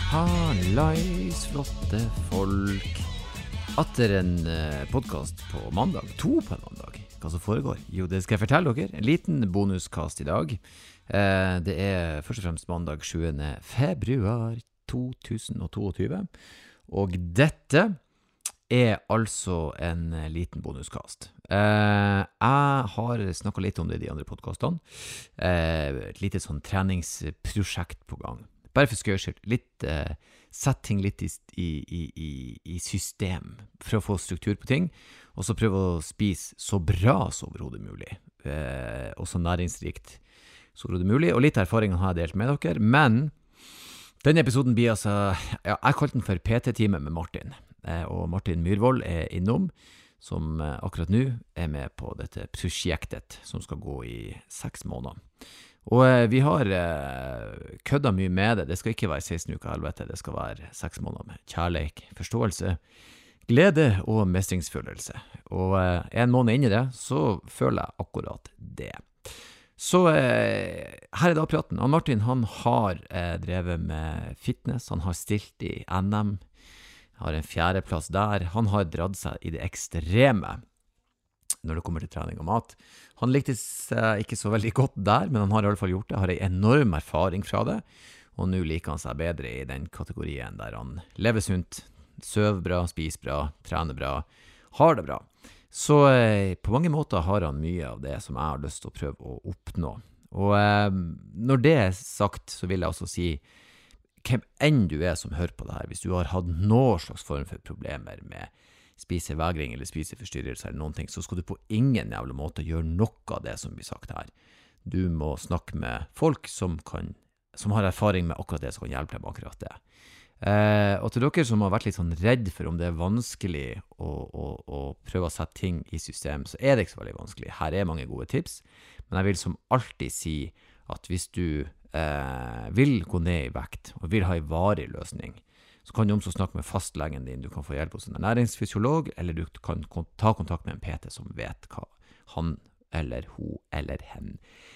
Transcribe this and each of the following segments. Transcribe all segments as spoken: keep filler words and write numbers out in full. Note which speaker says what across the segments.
Speaker 1: Hallais, flotte folk. Atter en eh, podcast på mandag, to på en mandag. Hva som foregår? Jo, det skal jeg fortelle dere. En liten bonuskast i dag. Eh, det er først og fremst mandag sjuende februar to tusen tjueto. Og dette er altså en liten bonuskast. Eh, jeg har snakket litt om det i de andre podcastene. Eh, et lite sånn treningsprosjekt på gang. Bare for skøys skyld, litt, eh, sett ting litt i, i, i, i system, for å få struktur på ting, og så prøve å spise så bra som overhodet mulig, eh, og så næringsrikt som overhodet mulig, og litt erfaring har jeg delt med dere, men denne episoden blir altså, ja, jeg kalte den for P T-time med Martin, eh, og Martin Myrvold er innom, som eh, akkurat nå er med på dette prosjektet, som skal gå i seks måneder. Og eh, vi har eh, kødda mye med det. Det skal ikke være seksten uker helvete, det skal være seks måneder med kjærleik, forståelse, glede og mestringsfølelse. Og eh, en måned inn i det, så føler jeg akkurat det. Så eh, her er da praten. Og Martin, han har eh, drevet med fitness, han har stilt i N M, har en fjerdeplass der, han har dratt seg i det ekstreme når det kommer til trening og mat. Han likte seg ikke så veldig godt der, men han har i alle fall gjort det, har en enorm erfaring fra det, og nå liker han seg bedre i den kategorien der han lever sunt, søver bra, spiser bra, trener bra, har det bra. Så eh, på mange måter har han mye av det som jeg har lyst til å prøve å oppnå. Og eh, når det er sagt, så vil jeg også si hvem enn du er som hører på det her, hvis du har hatt noen slags form for problemer med spisevegring eller spiseforstyrrelser eller noen ting, så skal du på ingen jævla måte gjøre noe av det som blir sagt her. Du må snakke med folk som, kan, som har erfaring med akkurat det, som kan hjelpe deg med akkurat det. Eh, og til dere som har vært litt sånn redd for om det er vanskelig å, å, å prøve å sette ting i system, så er det ikke så veldig vanskelig. Her er mange gode tips, men jeg vil som alltid si at hvis du eh, vil gå ned i vekt og vil ha en varig løsning, så kan du også snakke med fastlegen din, du kan få hjelp hos en ernæringsfysiolog, eller du kan ta kontakt med en P T som vet hva han eller hun eller hen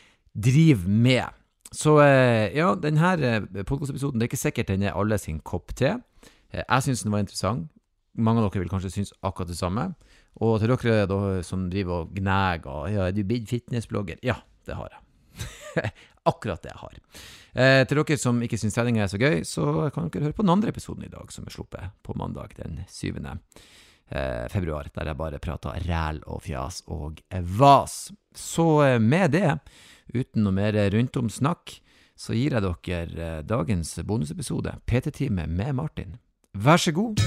Speaker 1: driver med. Så ja, denne podcastepisoden, det er ikke sikkert den er alle sin kopp te. Jeg synes den var interessant. Mange av dere vil kanskje synes akkurat det samme. Og til dere da, som driver og gneger, ja, er du blitt fitnessblogger? Ja, det har jeg. Akkurat det jeg har. Eh, til dere som ikke synes trening er så gøy, så kan dere høre på den andre episoden i dag, som er sluppet på mandag den syvende Eh, februar, der jeg bare prater ræl og fjas og vas. Så eh, med det, uten noe mer rundt om snakk, så gir jeg dere eh, dagens bonusepisode, P T-time med Martin. Vær så god!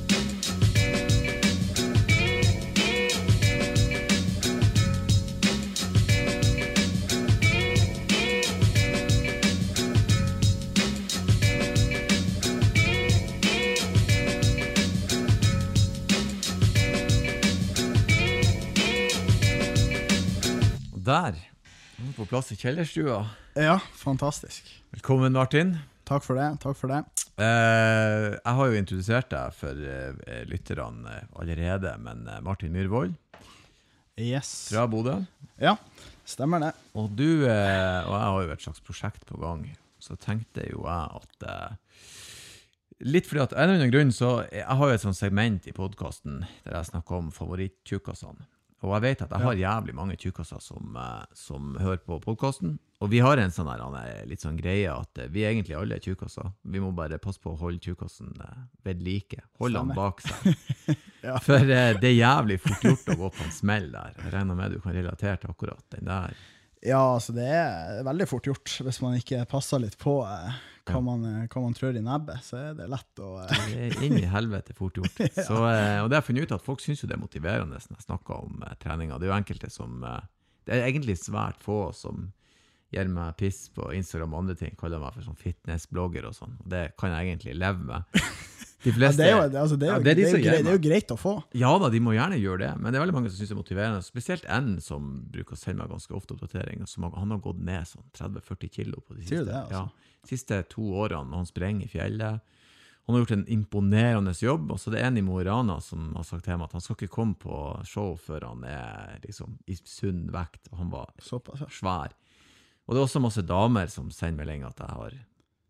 Speaker 1: Der, på plass i kjellerstua.
Speaker 2: Ja, fantastisk.
Speaker 1: Velkommen, Martin.
Speaker 2: Takk for det, takk for det.
Speaker 1: Eh, jeg har jo introdusert deg for eh, lytterne allerede, men eh, Martin Myrvold
Speaker 2: Yes.
Speaker 1: fra Bodø.
Speaker 2: Ja, stemmer det.
Speaker 1: Og du, eh, og jeg har jo et slags prosjekt på gang, så tenkte jo jeg at eh, litt fordi at en eller annen grunn, så jeg har jo et sånt segment i podcasten der jeg snakker om favoritt-tjukkassene. Og jeg vet at jeg har jævlig mange tjukkasser som, som hører på podcasten. Og vi har en sånn her, litt sånn greie at vi er egentlig alle tjukkasser. Vi må bare passe på å holde tjukkassen ved like. Holde den bak seg. Ja. For det er jævlig fort gjort å gå på en smell der. Jeg regner med du kan relatere til akkurat den der.
Speaker 2: Ja, altså det er veldig fort gjort. Hvis man ikke passer litt på eh, hva, man, hva man trør i nebbet, så er det lett å... Eh.
Speaker 1: Det er inn i helvete fort gjort. Så, eh, og det har jeg funnet ut at folk synes jo det er motiverende når jeg snakker om eh, treninger. Det er jo enkelte som... Eh, det er egentlig svært få som gir meg piss på Instagram og andre ting, kaller meg for sånn fitnessblogger og sånn. Og det kan jeg egentlig leve med. De fleste,
Speaker 2: ja, det, er jo, altså det, er jo, ja, det, er de det, er jo greit, det er jo greit å få.
Speaker 1: Ja da, de må gjerne gjøre det, men det er veldig mange som synes det er motiverende. Spesielt en som bruker å sende meg ganske ofte oppdatering, som han har gått ned sånn tretti til førti kilo på de siste,
Speaker 2: det, altså.
Speaker 1: ja, siste to årene, når han sprenger i fjellet. Han har gjort en imponerende jobb, og så det er en i Mo i Rana som har sagt til ham at han skal ikke komme på show før han er liksom, i sunn vekt, og han var
Speaker 2: Såpass, ja.
Speaker 1: svær. Og det er også masse damer som sender melding at jeg har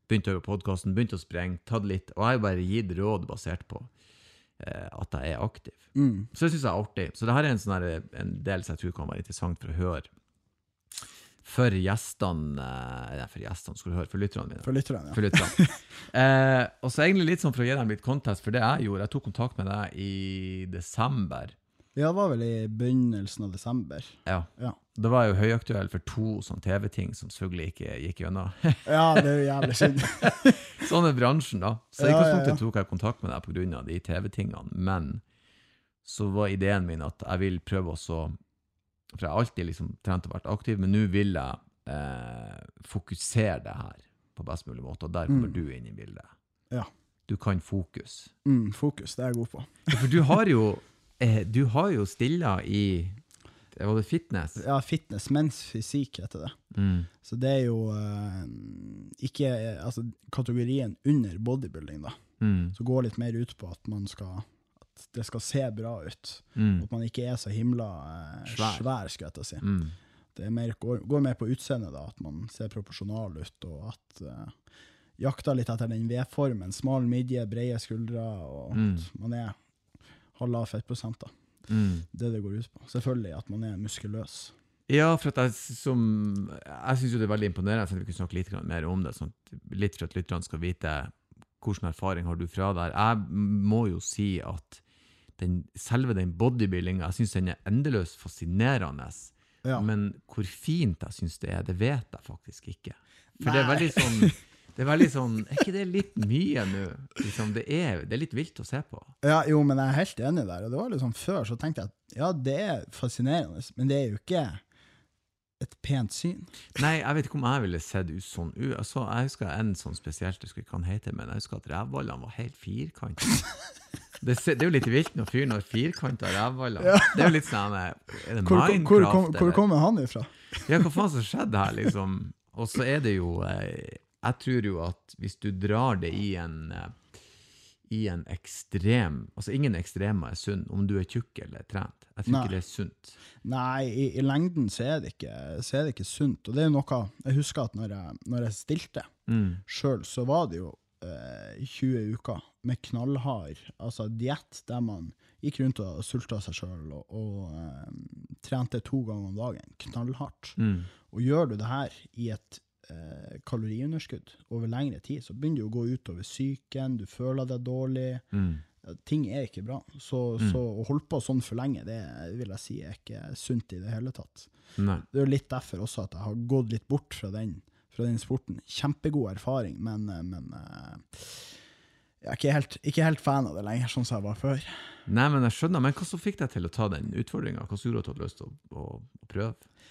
Speaker 1: begynt å høre på podcasten, begynt å sprenge, tatt litt, og jeg har bare gitt råd basert på eh, at jeg er aktiv.
Speaker 2: Mm.
Speaker 1: Så det synes jeg er artig. Så det her er en, sånn her, en del som jeg tror kan være interessant for å høre for gjestene, eh, for gjestene, skulle du høre, for lytterne mine.
Speaker 2: For lytterne, ja.
Speaker 1: For lytterne. eh, og så egentlig litt sånn for å gi dem litt kontekst, for det jeg gjorde, jeg tok kontakt med deg i desember.
Speaker 2: Ja, det var vel i begynnelsen av desember.
Speaker 1: Ja.
Speaker 2: Ja.
Speaker 1: Da var jeg jo høyaktuell for to sånne T V-ting som selvfølgelig ikke gikk gjennom.
Speaker 2: Ja, det er jo jævlig synd.
Speaker 1: Sånn er bransjen da. Så i
Speaker 2: Ja, ja,
Speaker 1: utgangspunktet
Speaker 2: ja.
Speaker 1: tok jeg kontakt med deg på grunn av de T V-tingene, men så var ideen min at jeg vil prøve også, for jeg har alltid liksom trent og vært aktiv, men nå vil jeg eh, fokusere det her på best mulig måte, og der kommer
Speaker 2: Mm.
Speaker 1: du inn i bildet.
Speaker 2: Ja.
Speaker 1: Du kan fokus.
Speaker 2: Mm, fokus, det er jeg god på.
Speaker 1: Ja, for du har jo, eh, du har jo stilla i, var det fitness?
Speaker 2: Ja, fitness, mens fysikk heter det.
Speaker 1: Mm.
Speaker 2: Så det er jo eh, ikke eh, altså, kategorien under bodybuilding da.
Speaker 1: Mm.
Speaker 2: Så går litt mer ut på at man skal, at det skal se bra ut.
Speaker 1: Mm.
Speaker 2: At man ikke er så himla eh,
Speaker 1: Svær.
Speaker 2: svær, skal jeg til å si.
Speaker 1: Mm.
Speaker 2: Det er mer, går, går mer på utseendet da, at man ser proporsjonal ut, og at uh, jakter litt etter den V-formen, smal midje, brede skuldre, og
Speaker 1: Mm.
Speaker 2: at man er, har lav fettprosent da.
Speaker 1: Mm.
Speaker 2: Det det går ut på. Selvfølgelig at man er muskuløs.
Speaker 1: Ja, for at jeg, som, jeg synes jo det er veldig imponerende, så vi kan snakke litt grann mer om det, sånn at, litt for at lytterne skal vite hvordan erfaring har du fra der. Jeg må jo si at den, selve den bodybuildingen, jeg synes den er endeløst fascinerende,
Speaker 2: Ja.
Speaker 1: men hvor fint jeg synes det er, det vet jeg faktisk ikke. For det er
Speaker 2: Nei.
Speaker 1: veldig sånn, det er veldig sånn, er ikke det litt mye nå? Liksom, det, er, det er litt vilt å se på.
Speaker 2: Ja, jo, men jeg er helt enig der. Og det var litt sånn før, så tenkte jeg at ja, det er fascinerende, men det er jo ikke et pent syn.
Speaker 1: Nei, jeg vet ikke om jeg ville sett ut sånn. U- Altså, jeg husker en sånn spesielt, jeg husker ikke hva han heter, men jeg husker at revballene var helt firkantet. Det, se- det er jo litt vilt når fyren har firkantet revballer.
Speaker 2: Ja.
Speaker 1: Det er jo litt sånn, er det
Speaker 2: Hvor, hvor,
Speaker 1: Minecraft?
Speaker 2: hvor, kom, hvor
Speaker 1: eller?
Speaker 2: kommer han ifra?
Speaker 1: Ja, hva faen som skjedde her, liksom? Og så er det jo, eh, jeg tror jo at hvis du drar det i en, eh, i en ekstrem, altså ingen ekstremer er sunn, om du er tjukk eller trent. Jeg tror
Speaker 2: Nei.
Speaker 1: ikke det er sunt.
Speaker 2: Nei, i, i lengden så er, det ikke, så er det ikke sunt. Og det er jo noe, jeg husker at når jeg, når jeg stilte
Speaker 1: Mm.
Speaker 2: selv, så var det jo eh, tjue uker med knallhard, altså diett, der man gikk rundt og sulta seg selv, og, og eh, trente to ganger om dagen, knallhardt.
Speaker 1: Mm.
Speaker 2: Og gjør du det her i et eh, kaloriunderskudd over lengre tid, så begynner du å gå ut over psyken, du føler deg dårlig,
Speaker 1: Mm.
Speaker 2: ting er ikke bra. Så,
Speaker 1: Mm.
Speaker 2: så å holde på sånn for lenge, det vil jeg si er ikke sunt i det hele tatt.
Speaker 1: Nei.
Speaker 2: Det er jo litt derfor også at jeg har gått litt bort fra den, fra den sporten. Kjempegod erfaring, men, eh, men eh, jeg er ikke helt, ikke helt fan av det lenger, sånn som jeg var før.
Speaker 1: Nei, men jeg skjønner, men hva så fikk deg til å ta den utfordringen? Hva så gjorde at du hadde lyst til å, å, å prøve?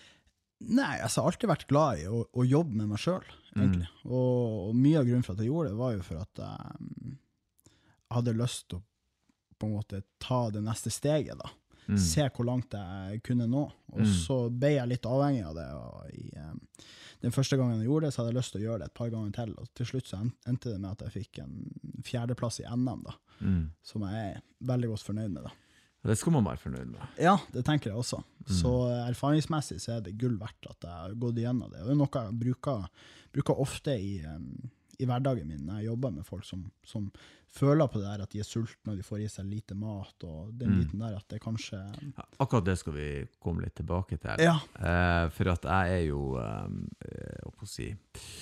Speaker 2: Nei, altså, jeg har alltid vært glad i å, å jobbe med meg selv, egentlig. Og, og mye av grunnen for at jeg gjorde det, var jo for at jeg, mm, hadde lyst til å på en måte ta det neste steget da.
Speaker 1: Mm.
Speaker 2: Se hvor langt jeg kunne nå. Og
Speaker 1: Mm.
Speaker 2: så ble jeg litt avhengig av det. Og i, eh, den første gangen jeg gjorde det, så hadde jeg lyst til å gjøre det et par ganger til. Og til slutt så en- endte det med at jeg fikk en fjerdeplass i N M da,
Speaker 1: Mm.
Speaker 2: som jeg er veldig godt fornøyd med da.
Speaker 1: Det skal man være fornøyd med.
Speaker 2: Ja, det tenker jeg også.
Speaker 1: Mm.
Speaker 2: Så erfaringsmessig så er det gull verdt at jeg har gått igjennom det. Og det er noe jeg bruker, bruker ofte i, um, i hverdagen min når jeg jobber med folk som, som føler på det der at de er sultne og de får i seg lite mat, og den
Speaker 1: Mm.
Speaker 2: biten der at det kanskje...
Speaker 1: Ja, akkurat det skal vi komme litt tilbake til.
Speaker 2: Ja,
Speaker 1: Eh, for at jeg er jo, eh, hva på å si,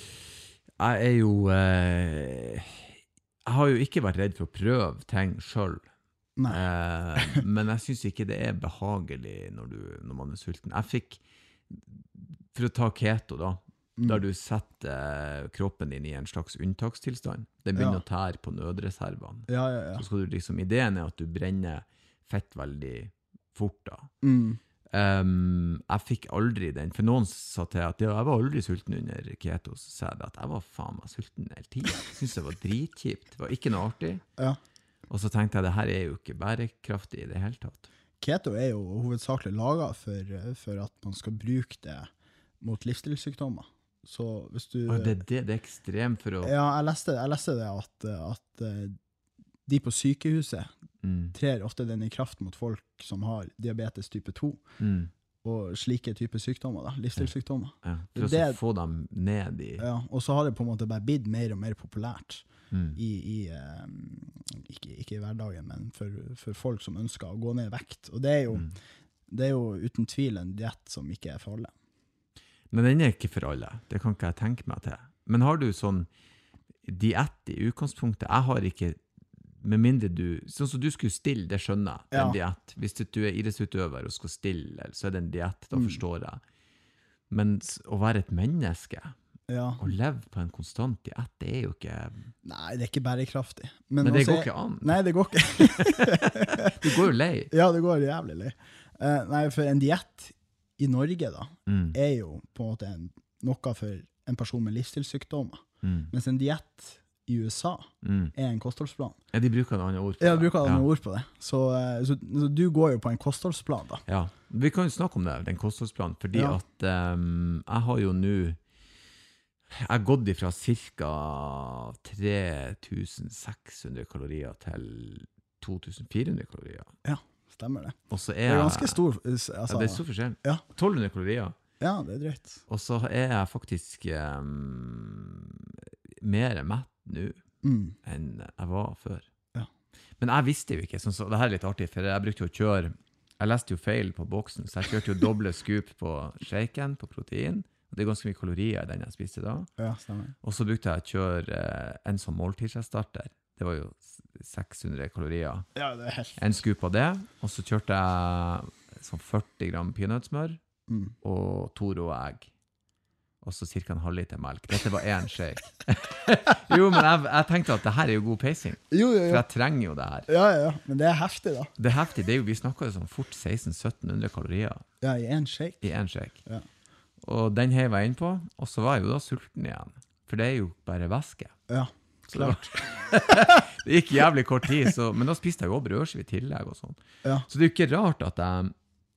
Speaker 1: jeg er jo, eh, jeg har jo ikke vært redd for å prøve ting selv.
Speaker 2: nei.
Speaker 1: Eh, men jeg synes ikke det er behagelig når, du, når man er sulten. Jeg fikk, for å ta keto da,
Speaker 2: Mm.
Speaker 1: der du setter eh, kroppen din i en slags unntakstilstand. Den begynner
Speaker 2: Ja.
Speaker 1: å tære på nødreservene.
Speaker 2: Ja, ja, ja.
Speaker 1: Så skal du liksom, ideen er at du brenner fett veldig fort da.
Speaker 2: Mm.
Speaker 1: Um, jeg fikk aldri den, for noen sa til at ja, jeg var aldri sulten under keto, så sa jeg det at jeg var faen meg sulten hele tiden. Jeg synes det var dritkjipt, det var ikke noe artig.
Speaker 2: Ja.
Speaker 1: Og så tenkte jeg, det her er jo ikke bærekraftig i det hele tatt.
Speaker 2: Keto er jo hovedsakelig laget for, for at man skal bruke det mot livsstilssykdommer. Så hvis du...
Speaker 1: Og det, er det, det er ekstremt for å...
Speaker 2: Ja, jeg leste, jeg leste det at, at eh, de på sykehuset
Speaker 1: Mm,
Speaker 2: trer ofte den i kraft mot folk som har diabetes type to.
Speaker 1: mm,
Speaker 2: og slike typer sykdommer, da, livsstilssykdommer.
Speaker 1: Ja, for
Speaker 2: Det-
Speaker 1: å få dem ned i
Speaker 2: Ja, og så har det på en måte bare blitt mer og mer populært
Speaker 1: mm.
Speaker 2: i, i eh, ikke, ikke i hverdagen, men for, for folk som ønsker å gå ned i vekt. Og det er jo,
Speaker 1: Mm.
Speaker 2: det er jo uten tvil en diett som ikke er for alle.
Speaker 1: Men den er ikke for alle. Det kan ikke jeg tenke meg til. Men har du sånn diett i utgangspunktet? Jeg har ikke, med mindre du, sånn som du skulle stille, det skjønner jeg, det er en diett. Hvis du er idrettsutøver og skal stille, så er det en diett, da
Speaker 2: Mm.
Speaker 1: forstår jeg. Men s- å være et menneske,
Speaker 2: Ja.
Speaker 1: og leve på en konstant diett, det er jo ikke...
Speaker 2: Nei, det er ikke bærekraftig.
Speaker 1: Men det
Speaker 2: også
Speaker 1: går
Speaker 2: er-
Speaker 1: ikke an.
Speaker 2: Nei, det går ikke.
Speaker 1: Du går jo lei.
Speaker 2: Ja, det går jævlig lei. Eh, nei, for en diett i Norge da,
Speaker 1: Mm.
Speaker 2: er jo på en måte en, noe for en person med livsstilssykdommer.
Speaker 1: Mm.
Speaker 2: Mens en diett i U S A
Speaker 1: Mm.
Speaker 2: er en kostholdsplan.
Speaker 1: Ja, de bruker noen andre ord på
Speaker 2: Jeg
Speaker 1: det.
Speaker 2: bruker
Speaker 1: Ja.
Speaker 2: noen ord på det. Så, eh, så, så du går jo på en kostholdsplan da.
Speaker 1: Ja, vi kan jo snakke om det, den kostholdsplanen, fordi
Speaker 2: Ja.
Speaker 1: at um, jeg har jo nå, jeg har gått ifra cirka tre tusen seks hundre kalorier til to tusen fire hundre kalorier.
Speaker 2: Ja, stemmer det.
Speaker 1: Og så
Speaker 2: Det
Speaker 1: er
Speaker 2: er
Speaker 1: jeg,
Speaker 2: ganske stor, altså,
Speaker 1: ja, det er stor forskjell.
Speaker 2: Ja.
Speaker 1: tolv hundre kalorier.
Speaker 2: ja, det er drøyt.
Speaker 1: Og så er jeg faktisk um, mer mett nå
Speaker 2: Mm.
Speaker 1: enn jeg var før.
Speaker 2: Ja.
Speaker 1: Men jeg visste jo ikke, sånn, så det her er litt artig, for jeg brukte jo å kjøre, jeg leste jo feil på boksen, så jeg kjørte jo doble scoop på shaken, på protein, og det er ganske mye kalorier i den jeg spiste da.
Speaker 2: Ja, stemmer.
Speaker 1: Og så brukte jeg å kjøre eh, en sånn måltidsstarter, det var jo s- seks hundre kalorier,
Speaker 2: Ja, det er helt...
Speaker 1: en scoop av det, og så kjørte jeg sånn førti gram peanøttsmør,
Speaker 2: Mm.
Speaker 1: og to rå egg. Og så cirka en halv liter melk. Dette var en shake. jo, men jeg, jeg tenkte at det her er jo god pacing.
Speaker 2: Jo, jo,
Speaker 1: For
Speaker 2: jo.
Speaker 1: jeg trenger jo det her.
Speaker 2: Ja, ja, ja. Men det er heftig da.
Speaker 1: Det er heftig. Det er jo, vi snakker jo sånn fort seksten til sytten hundre kalorier
Speaker 2: Ja, i en shake.
Speaker 1: i en shake.
Speaker 2: Ja.
Speaker 1: Og den heiv jeg inn på, og så var jeg jo da sulten igjen. For det er jo bare væske.
Speaker 2: Ja,
Speaker 1: Så det,
Speaker 2: klart.
Speaker 1: var, det gikk jævlig kort tid, så, men da spiste jeg jo også brødskive i tillegg og sånn.
Speaker 2: Ja.
Speaker 1: Så det er jo ikke rart at jeg,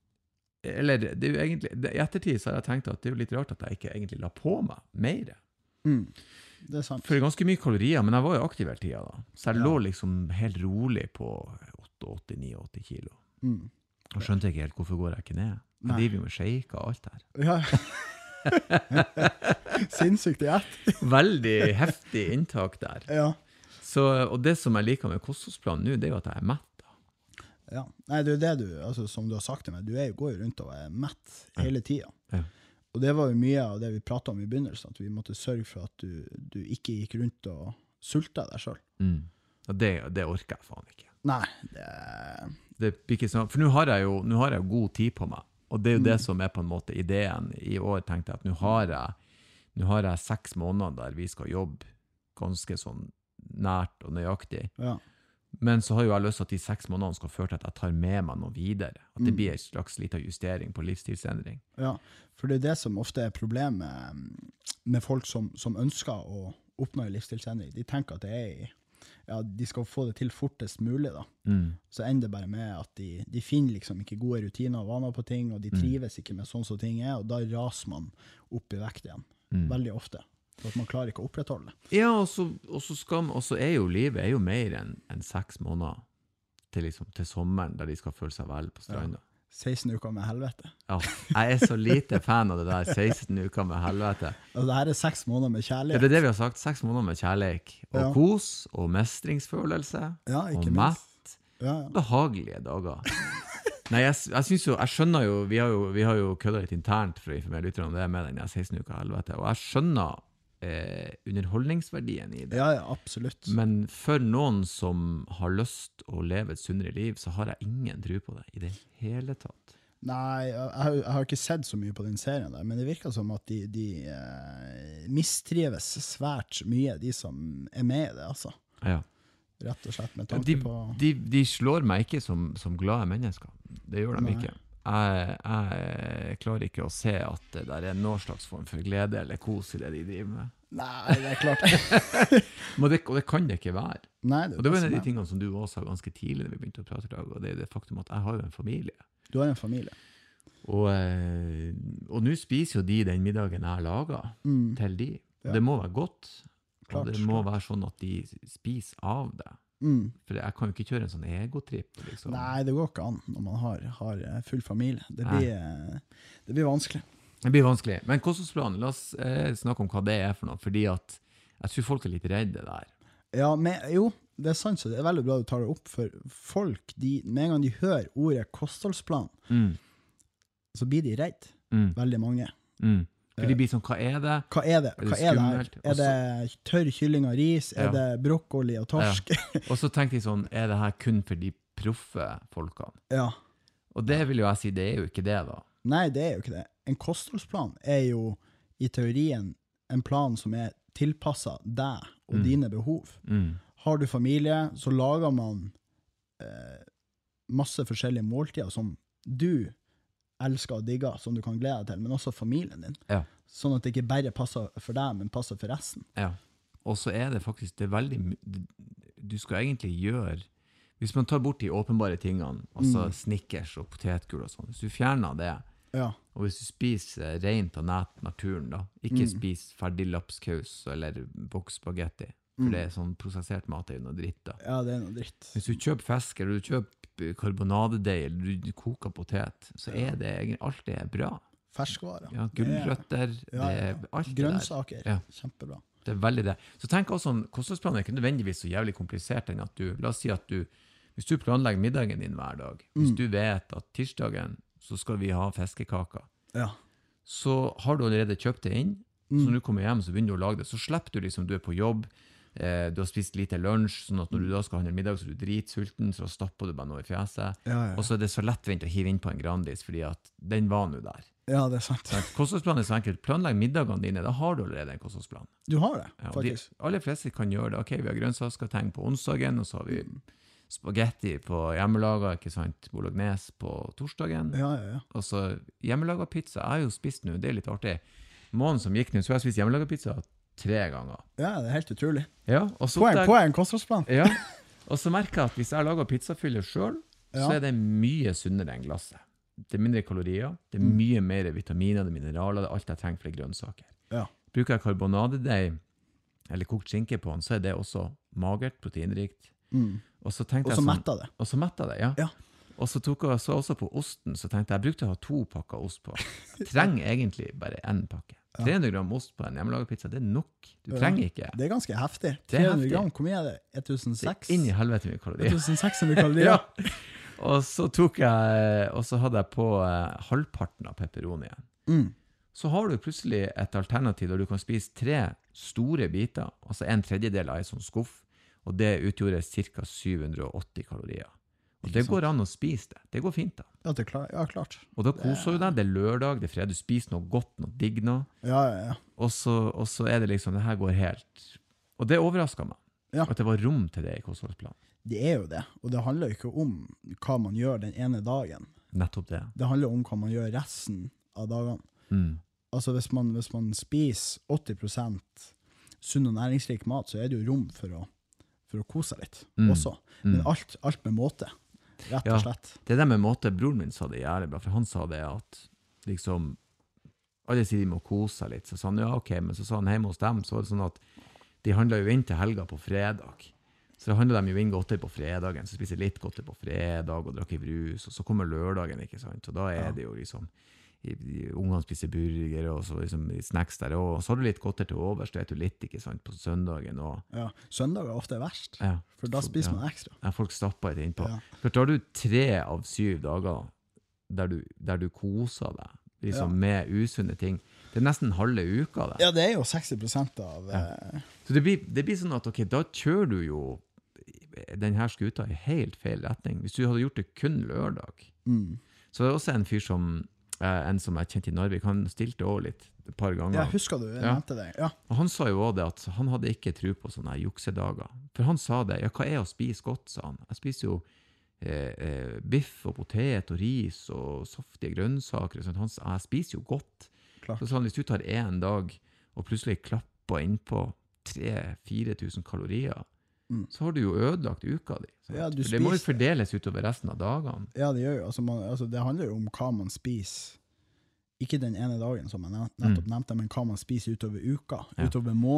Speaker 1: eller det er jo egentlig, det, i ettertid så har jeg tenkt at det er jo litt rart at jeg ikke egentlig la på meg mer.
Speaker 2: Mm. Det er sant.
Speaker 1: For det er ganske mye kalorier, men jeg var jo aktiv hele tiden da. Så jeg
Speaker 2: Ja.
Speaker 1: lå liksom helt rolig på åtte, ni, åtti kilo.
Speaker 2: Mm.
Speaker 1: Og skjønte ikke helt hvorfor går jeg ikke ned. Jeg
Speaker 2: Nei.
Speaker 1: driver jo med shake og alt der.
Speaker 2: Ja. Sinnssykt diett.
Speaker 1: Veldig heftig inntak der.
Speaker 2: Ja.
Speaker 1: Så, og det som jeg liker med kostholdsplanen nå, det er jo at jeg er mett. Da.
Speaker 2: Ja. Nei, det er jo det du, altså, som du har sagt til meg, du er, går jo rundt og er mett hele tiden.
Speaker 1: Ja.
Speaker 2: Og det var jo mye av det vi pratet om i begynnelsen, at vi måtte sørge for at du, du ikke gikk rundt og sulta deg selv.
Speaker 1: Mm. Og det, det orker jeg faen ikke.
Speaker 2: Nei, det...
Speaker 1: Det blir ikke sånn, for nå har jeg jo nå har jeg jo god tid på meg. Og det er jo
Speaker 2: Mm.
Speaker 1: det som er på en måte ideen. I år tenkte jeg at nå har jeg, nå har jeg seks måneder der vi skal jobbe ganske sånn nært og nøyaktig.
Speaker 2: Ja.
Speaker 1: Men så har jo jeg lyst til at de seks månedene skal føre til at jeg tar med meg noe videre. At det
Speaker 2: Mm.
Speaker 1: blir en slags liten justering på livsstilsendring.
Speaker 2: Ja, for det er det som ofte er problemet med folk som, som ønsker å oppnå en livsstilsendring. De tenker at det er i ja, de skal få det til fortest mulig da.
Speaker 1: Mm.
Speaker 2: Så ender det bare med at de, de finner liksom ikke gode rutiner og vaner på ting, og de trives ikke med sånn som ting er, og da raser man opp i vekt igjen.
Speaker 1: Mm.
Speaker 2: Veldig ofte. For at man klarer ikke å opprettholde det.
Speaker 1: Ja, og så, og så skal, og så er jo livet er jo mer enn enn seks måneder til, liksom, til sommeren, der de skal føle seg vel på stranda.
Speaker 2: seksten uker med helvete.
Speaker 1: Ja, jeg er så lite fan av det der seksten uker med helvete.
Speaker 2: Altså, det her er seks måneder med
Speaker 1: Ja,
Speaker 2: kjærlighet.
Speaker 1: det er det vi har sagt, seks måneder med kjærleik, og
Speaker 2: Ja.
Speaker 1: kos, og mestringsfølelse,
Speaker 2: Ja,
Speaker 1: og
Speaker 2: ikke
Speaker 1: mett,
Speaker 2: minst. Ja, ja.
Speaker 1: behagelige dager. Nei, jeg, jeg synes jo, jeg skjønner jo, vi har jo, vi har jo køddet litt internt for å informere lytterne om det med den seksten uker helvete, og jeg skjønner eh, underholdningsverdien i det.
Speaker 2: ja, ja, absolutt.
Speaker 1: Men for noen som har lyst å leve et sunnere liv, så har jeg ingen tro på det i det hele tatt.
Speaker 2: Nei, jeg, har- jeg har ikke sett så mye på den serien der, men det virker som at de, de eh, mistrives svært mye, de som er med i det, altså.
Speaker 1: Ja.
Speaker 2: Rett og slett med
Speaker 1: De,
Speaker 2: tanke på...
Speaker 1: de, de slår meg ikke som, som glade mennesker. Det gjør de
Speaker 2: Nei.
Speaker 1: ikke. Jeg, jeg klarer ikke å se at det der er noen slags form for glede eller kos i det de driver med.
Speaker 2: Nei, det er klart.
Speaker 1: Men det, og det kan det ikke være.
Speaker 2: Nei, det, er
Speaker 1: Og det var en
Speaker 2: som
Speaker 1: av de
Speaker 2: er.
Speaker 1: tingene som du også sa ganske tidlig når vi begynte å prate i dag, og det er det faktum at jeg har jo en familie.
Speaker 2: Du har en familie.
Speaker 1: Og, eh, og nå spiser jo de den middagen jeg lager
Speaker 2: Mm.
Speaker 1: til de.
Speaker 2: Ja.
Speaker 1: Det må være godt.
Speaker 2: Klart,
Speaker 1: og det må
Speaker 2: klart.
Speaker 1: være sånn at de spiser av det.
Speaker 2: Mm.
Speaker 1: For jeg kan jo ikke kjøre en sånn egotripp. Liksom.
Speaker 2: Nei, det går ikke an når man har, har full familie. Det blir, eh, det blir vanskelig.
Speaker 1: Det blir vanskelig. Men kostholdsplanen, la oss eh, snakke om hva det er for noe, fordi at jeg tror folk er litt redde der.
Speaker 2: Ja, men jo, det er sant, så det er veldig bra du tar det opp, for folk, de, med en gang de hører ordet kostholdsplan,
Speaker 1: Mm.
Speaker 2: så blir de redd.
Speaker 1: Mm.
Speaker 2: Veldig mange.
Speaker 1: Mm. For de blir sånn, hva er det?
Speaker 2: Hva er det?
Speaker 1: Er
Speaker 2: Hva
Speaker 1: det
Speaker 2: er det her?
Speaker 1: skummelt?
Speaker 2: Er det tørr kylling og ris?
Speaker 1: Ja.
Speaker 2: Er det brokkoli og torsk? Ja.
Speaker 1: Og så tenker de sånn, er det her kun for de proffe folkene?
Speaker 2: ja.
Speaker 1: Og det vil jo jeg si, det er jo ikke det da.
Speaker 2: Nei, det er jo ikke det. En kostholdsplan er jo i teorien en plan som er tilpasset deg og
Speaker 1: Mm.
Speaker 2: dine behov.
Speaker 1: Mm.
Speaker 2: Har du familie, så lager man eh, masse forskjellige måltider som du elsker og digger, som du kan glede deg til, men også familien din.
Speaker 1: Ja.
Speaker 2: Sånn at det ikke bare passer for deg, men passer for resten.
Speaker 1: Ja. Og så er det faktisk, det er veldig, my- du skal egentlig gjøre, hvis man tar bort de åpenbare tingene, altså
Speaker 2: Mm.
Speaker 1: snickers og potetgull og sånn, hvis du fjerner det,
Speaker 2: Ja.
Speaker 1: og hvis du spiser rent og nært naturen da, ikke
Speaker 2: Mm.
Speaker 1: spis ferdig lapskaus eller bokspagetti, for
Speaker 2: Mm.
Speaker 1: det er sånn prosessert mat, det er jo noe dritt da.
Speaker 2: Ja, det er noe dritt.
Speaker 1: Hvis du kjøper fisk, eller du kjøper karbonadedeig, eller du, du koker potet, så er det egentlig, alt det er bra.
Speaker 2: Ferskvarer.
Speaker 1: Ja,
Speaker 2: Det er-
Speaker 1: gulrøtter,
Speaker 2: Ja,
Speaker 1: det
Speaker 2: ja,
Speaker 1: er
Speaker 2: ja.
Speaker 1: alt det der.
Speaker 2: Grønnsaker.
Speaker 1: Ja.
Speaker 2: Kjempebra.
Speaker 1: Det er veldig det. Så tenk også, sånn, kostholdsplanen er ikke nødvendigvis så jævlig komplisert enn at du, la oss si at du, hvis du planlegger middagen din hver dag, hvis
Speaker 2: Mm.
Speaker 1: du vet at tirsdagen så skal vi ha fiskekaker,
Speaker 2: Ja.
Speaker 1: så har du allerede kjøpt det inn,
Speaker 2: Mm.
Speaker 1: så når du kommer hjem så begynner du å lage det, så slipper du liksom, du er på jobb, eh, du har spist lite lunsj, sånn at når du da skal handle middag, så er du dritsulten, så stapper du bare noe i fjeset,
Speaker 2: Ja, ja.
Speaker 1: og så er det så lettvint å hive inn på en Grandis, fordi at den var nå der.
Speaker 2: ja, det er sant.
Speaker 1: Så kostholdsplanen er så enkelt. Planlegg middagene dine, da har du allerede en kostholdsplan.
Speaker 2: Du har det,
Speaker 1: Ja, og de
Speaker 2: faktisk.
Speaker 1: aller fleste kan gjøre det. Ok, vi har grønnsaksgrateng på onsdagen, og så har vi
Speaker 2: Mm.
Speaker 1: spagetti på hjemmelaga, ikke sant, bolognese på torsdagen.
Speaker 2: Ja, ja, ja.
Speaker 1: Og så hjemmelaga pizza. Jeg har jo spist nå, det er litt artig. Måneden som gikk nå, så har jeg spist hjemmelaga pizza tre ganger.
Speaker 2: Ja, det er helt utrolig.
Speaker 1: Ja, og så,
Speaker 2: På en, på en kostholdsplan.
Speaker 1: ja, og så merker jeg at hvis jeg lager pizzafyller selv, så
Speaker 2: Ja.
Speaker 1: er det mye sunnere enn glasset. Det er mindre kalorier, det er
Speaker 2: Mm.
Speaker 1: mye mer vitaminer, det er mineraler, det er alt jeg trenger for grønnsaker.
Speaker 2: Ja.
Speaker 1: Bruker jeg karbonadedeig, eller kokt skinke på den, så er det også magert, proteinrikt.
Speaker 2: Mm.
Speaker 1: Og så tenkte
Speaker 2: Og
Speaker 1: jeg
Speaker 2: så
Speaker 1: sånn,
Speaker 2: metta det.
Speaker 1: og så metta det, ja.
Speaker 2: Ja.
Speaker 1: Og så tok jeg så også på osten, så tenkte jeg, jeg brukte å ha to pakker ost på. Jeg trenger egentlig bare en pakke.
Speaker 2: Ja.
Speaker 1: tre hundre gram ost på en hjemmelaget pizza, det er nok. Du
Speaker 2: Ja.
Speaker 1: trenger ikke.
Speaker 2: Det er ganske heftig.
Speaker 1: Det er
Speaker 2: tre hundre
Speaker 1: heftig.
Speaker 2: gram, hvor mye er det?
Speaker 1: Det
Speaker 2: seks tusen
Speaker 1: er inn i helvete mye kalorier.
Speaker 2: seks hundre kalorier.
Speaker 1: Ja. Og så tok jeg, og så hadde jeg på eh, halvparten av pepperonien.
Speaker 2: Mm.
Speaker 1: Så har du plutselig et alternativ der du kan spise tre store biter, altså en tredjedel av en sånn skuff, og det utgjorde ca. syv hundre og åtti kalorier. Og
Speaker 2: Ikke
Speaker 1: det
Speaker 2: sant.
Speaker 1: går an å spise det. Det går fint da.
Speaker 2: Ja, det er klart. Ja, klart.
Speaker 1: Og da koser du deg, det er lørdag, det er fredag, du spiser noe godt, noe digg nå,
Speaker 2: Ja, ja, ja.
Speaker 1: og så, og så er det liksom, det her går helt, og det overrasket meg,
Speaker 2: Ja.
Speaker 1: at det var rom til det i kostholdsplanen.
Speaker 2: Det er jo det. Og det handler jo ikke om hva man gjør den ene dagen.
Speaker 1: Nettopp det.
Speaker 2: Det handler om hva man gjør resten av dagene.
Speaker 1: Mm.
Speaker 2: Altså hvis man, hvis man spiser åtti prosent sunn og næringsrik mat, så er det jo rom for å, for å kose seg litt
Speaker 1: Mm.
Speaker 2: også.
Speaker 1: Mm.
Speaker 2: Men alt, alt med måte, rett
Speaker 1: Ja.
Speaker 2: og slett.
Speaker 1: Det der med måte, broren min sa det jævlig bra, for han sa det at liksom, alle sier de må kose seg litt, så sa han, ja ok, men så sa han hjemme hos dem, så var det sånn at de handler jo inn til helga på fredag, så da handler de jo inn godteri på fredagen, så spiser litt godteri på fredag, og drakk i brus, og så kommer lørdagen, ikke sant, og da er
Speaker 2: Ja.
Speaker 1: det jo liksom, i- i- ungene spiser burger, og så liksom i snacks der, og så har du litt godteri til overs, det er jo litt, ikke sant, på søndagen, og
Speaker 2: Ja. Søndag er ofte verst,
Speaker 1: ja,
Speaker 2: for da spiser
Speaker 1: ja.
Speaker 2: man ekstra.
Speaker 1: ja, folk stapper det innpå.
Speaker 2: Ja.
Speaker 1: For da har du tre av syv dager der du, der du koser deg, liksom
Speaker 2: Ja.
Speaker 1: med usunne ting. Det er nesten halve uka det.
Speaker 2: Ja, det er jo seksti prosent av... eh,
Speaker 1: Så det blir, det blir sånn at, ok, da kjører du jo den her skuta i helt feil retning. Hvis du hadde gjort det kun lørdag.
Speaker 2: Mm.
Speaker 1: Så det er også en fyr som, eh, en som jeg kjente i Narvik, han stilte også litt et par ganger.
Speaker 2: Jeg husker du
Speaker 1: Ja.
Speaker 2: nevnte det. Ja.
Speaker 1: Og han sa jo også det at han hadde ikke tro på sånne her juksedager. For han sa det, ja, hva er å spise godt, sa han. Jeg spiser jo eh, eh, biff og potet og ris og softige grønnsaker. og sånt. Han sa, jeg spiser jo godt.
Speaker 2: Klart.
Speaker 1: Så sa han, hvis du tar en dag og plutselig klapper inn på tre til fire tusen kalorier,
Speaker 2: Mm.
Speaker 1: så har du jo ødelagt uka di. sant?
Speaker 2: Ja, du
Speaker 1: For det må jo
Speaker 2: spiser-
Speaker 1: fordeles utover resten av dagene.
Speaker 2: Ja, det gjør jo. Altså, man, altså, det handler jo om hva man spiser. Ikke den ene dagen som jeg nev- nettopp nevnte, men hva man spiser utover uka,
Speaker 1: Ja.
Speaker 2: utover måneden.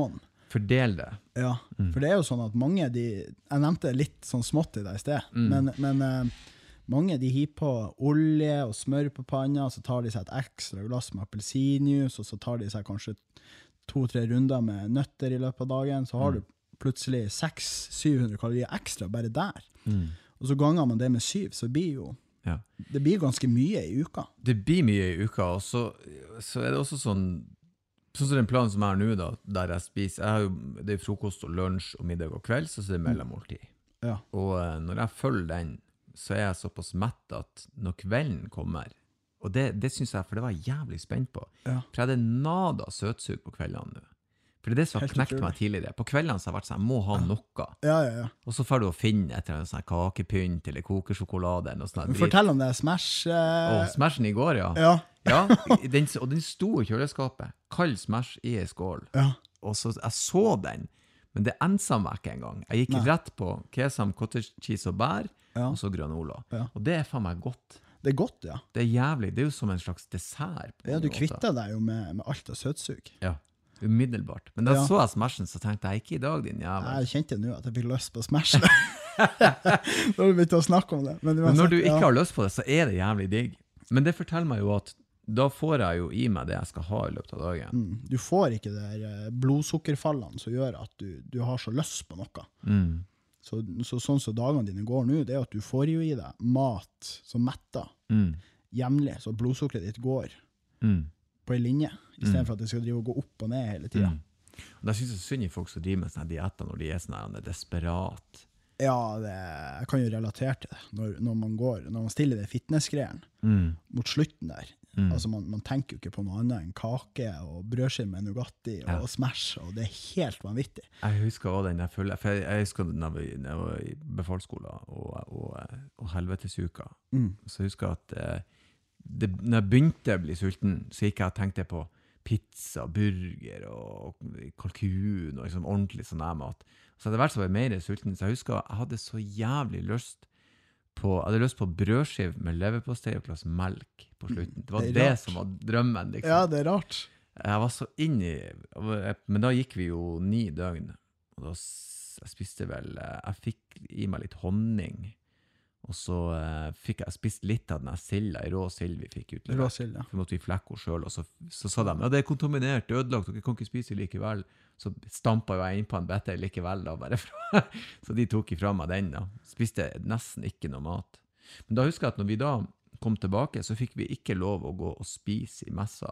Speaker 1: Fordel det.
Speaker 2: Ja, mm. for det er jo sånn at mange, de, jeg nevnte litt sånn smått i det i sted, mm. men, men uh, mange de hiver på olje og smør på panna, så tar de seg et ekstra glass med appelsinjuice, og så tar de seg kanskje to-tre runder med nøtter i løpet av dagen, så har mm. du plutselig seks til syv hundre kalorier ekstra bare der. Mm. Og så ganger man det med syv, så blir jo ja. Det blir ganske mye i uka.
Speaker 1: Det blir mye i uka, og så, så er det også sånn sånn som den planen som er nå da, der jeg spiser, jeg har jo, det er frokost og lunsj og middag og kveld, så er det mellommåltid.
Speaker 2: Ja.
Speaker 1: Og uh, når jeg følger den, så er jeg såpass mett at når kvelden kommer, og det, det synes jeg, for det var jeg jævlig spent på,
Speaker 2: ja.
Speaker 1: for jeg hadde nada søtsug på kveldene nå. For det er det som har knekt meg tidligere. På kveldene så har jeg vært sånn, jeg må ha noe.
Speaker 2: Ja, ja, ja.
Speaker 1: Og så får du å finne etter en sånn kakepynt eller kokesjokolade. Sånn
Speaker 2: Fortell om det, Smash. Uh...
Speaker 1: Åh, Smashen i går, ja.
Speaker 2: Ja.
Speaker 1: ja den, og den store kjøleskapet. Kald Smash i en skål.
Speaker 2: Ja.
Speaker 1: Og så, jeg så den, men det ensa meg ikke engang. Jeg gikk Nei. rett på kesam, cottage cheese og bær, ja. og så granola. Ja. Og det er faen meg godt.
Speaker 2: Det er godt, ja.
Speaker 1: Det er jævlig. Det er jo som en slags dessert.
Speaker 2: Ja, du kvitter deg jo med, med alt av søtsug.
Speaker 1: Ja. Umiddelbart. Men da ja. så jeg Smashen, så tenkte jeg ikke i dag, din jævel.
Speaker 2: Jeg kjente nå at jeg fikk lyst på Smashen. Da har du begynt å snakke om det. Men,
Speaker 1: Men når
Speaker 2: sagt,
Speaker 1: du ikke
Speaker 2: ja.
Speaker 1: har lyst på det, så er det jævlig digg. Men det forteller meg jo at da får jeg jo i meg det jeg skal ha i løpet av dagen.
Speaker 2: Mm. Du får ikke det der blodsukkerfallene som gjør at du, du har så lyst på noe.
Speaker 1: Mm. Så,
Speaker 2: så sånn som dagene dine går nå, det er at du får jo i deg mat som metter
Speaker 1: mm.
Speaker 2: jevnlig, så blodsukkeret ditt går.
Speaker 1: Mm.
Speaker 2: på en linje, i stedet for at det skal drive og gå opp og ned hele tiden.
Speaker 1: Mm. Og da synes jeg synd i folk som driver med sånne dietter når de er sånne desperat.
Speaker 2: Ja, det, jeg kan jo relatere til det. Når, når man går, når man stiller det fitnessgreien
Speaker 1: mm.
Speaker 2: mot slutten der,
Speaker 1: mm.
Speaker 2: altså man, man tenker jo ikke på noe annet enn kake og brødskive med Nugatti og ja. Smash, og det er helt vanvittig.
Speaker 1: Jeg husker også den jeg følger, for jeg, jeg husker den da jeg var i befalsskolen og, og, og helvetesuka.
Speaker 2: Mm.
Speaker 1: Så jeg husker at eh, det, når jeg begynte å bli sulten, så gikk jeg og tenkte på pizza, burger og kalkun og liksom ordentlig sånn der mat. Så hadde jeg vært så mer sulten, så jeg husker jeg hadde så jævlig lyst på, jeg hadde lyst på brødskiv med leverpostei og glass melk på slutten. Det var det, det som var drømmen, liksom.
Speaker 2: Ja, det er rart.
Speaker 1: Jeg var så inne i, men da gikk vi jo ni døgn, og da jeg spiste vel, jeg fikk i meg litt honning, og så uh, fikk jeg spist litt av den silda, rå sild vi fikk utlevert.
Speaker 2: Rå sild, ja.
Speaker 1: For måtte vi flekke oss selv, og så, så sa de, ja, det er kontaminert, ødelagt, dere kan ikke spise likevel. Så stampet jeg inn på en better likevel da, bare fra. Så de tok ifra meg den da. Spiste nesten ikke noe mat. Men da husker jeg at når vi da kom tilbake, så fikk vi ikke lov å gå og spise i messa,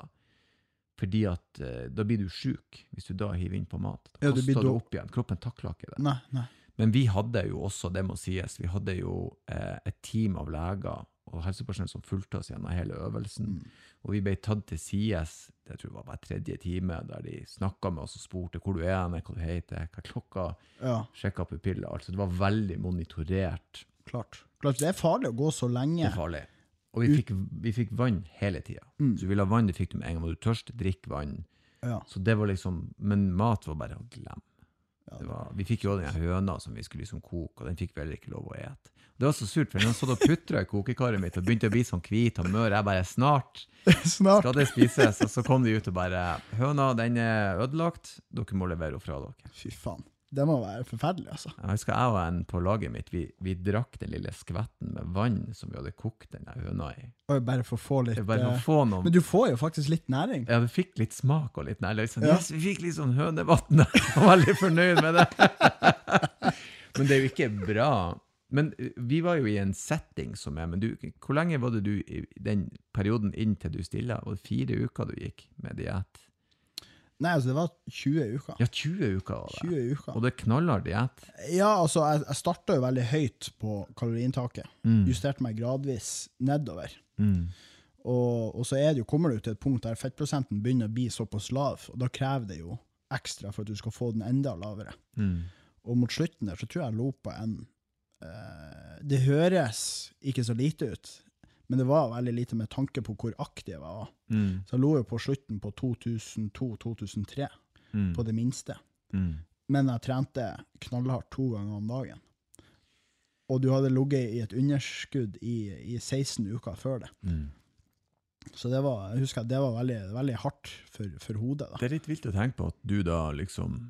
Speaker 1: fordi at uh, da blir du syk, hvis du da hiver inn på mat. Da
Speaker 2: ja, du
Speaker 1: kaster du opp igjen. Kroppen takler ikke det.
Speaker 2: Nei, nei.
Speaker 1: Men vi hadde jo også, det må sies, vi hadde jo eh, et team av leger og helsepersonell som fulgte oss gjennom hele øvelsen. Mm. Og vi ble tatt til sides, det tror jeg var hver tredje time, der de snakket med oss og spurte hvor du er, hva du heter, hva klokka,
Speaker 2: ja.
Speaker 1: sjekket pupiller. Altså det var veldig monitorert.
Speaker 2: Klart. Klart, det er farlig å gå så lenge.
Speaker 1: Det er farlig. Og vi fikk, vi fikk vann hele tiden. Mm. Så du ville ha vann, det fikk du med en gang. Var du tørst, drikk vann.
Speaker 2: Ja.
Speaker 1: Så det var liksom, men mat var bare å glemme. Det var, vi fikk jo den høna som vi skulle liksom koke, og den fikk vel ikke lov å ete. Det var så surt, for når jeg så da putret i kokekaret mitt, og begynte å bli sånn hvit og mør, jeg bare, snart,
Speaker 2: snart.
Speaker 1: skal det spises? Og så kom de ut og bare, høna, den er ødelagt, dere må levere fra dere.
Speaker 2: Fy faen, det må være forferdelig, altså.
Speaker 1: Jeg husker jeg og en på laget mitt, vi, vi drakk den lille skvetten med vann som vi hadde kokt den høna i.
Speaker 2: Og bare for å få litt...
Speaker 1: Bare for å få noen...
Speaker 2: Men du får jo faktisk litt næring.
Speaker 1: Ja, du fikk litt smak og litt næring. Liksom, ja. Yes, vi fikk litt sånn hønevatten, jeg var veldig fornøyd med det. Men det er jo ikke bra. Men vi var jo i en setting som er, men du, hvor lenge var det du i den perioden inntil du stille? Var det fire uker du gikk med diet?
Speaker 2: Nei, altså det var tjue uker.
Speaker 1: Ja, tjue uker var det.
Speaker 2: tjue uker.
Speaker 1: Og det knaller diet.
Speaker 2: Ja, altså jeg, jeg startet jo veldig høyt på kaloriinntaket. Mm. Justerte meg gradvis nedover.
Speaker 1: Mm.
Speaker 2: Og, og så er det jo, kommer du til et punkt der fettprosenten begynner å bli såpass lav, og da krever det jo ekstra for at du skal få den enda lavere.
Speaker 1: Mm.
Speaker 2: Og mot slutten der så tror jeg jeg lå på en uh, det høres ikke så lite ut, men det var veldig lite med tanke på hvor aktiv jeg var.
Speaker 1: Mm.
Speaker 2: Så jeg lå jo på slutten på to tusen to til to tusen tre,
Speaker 1: mm.
Speaker 2: på det minste.
Speaker 1: Mm.
Speaker 2: Men jeg trente knallhardt to ganger om dagen. Og du hadde ligget i et underskudd i, i seksten uker før det.
Speaker 1: Mm.
Speaker 2: Så det var, jeg husker at det var veldig, veldig hardt for, for hodet da.
Speaker 1: Det er litt vilt å tenke på at du da liksom,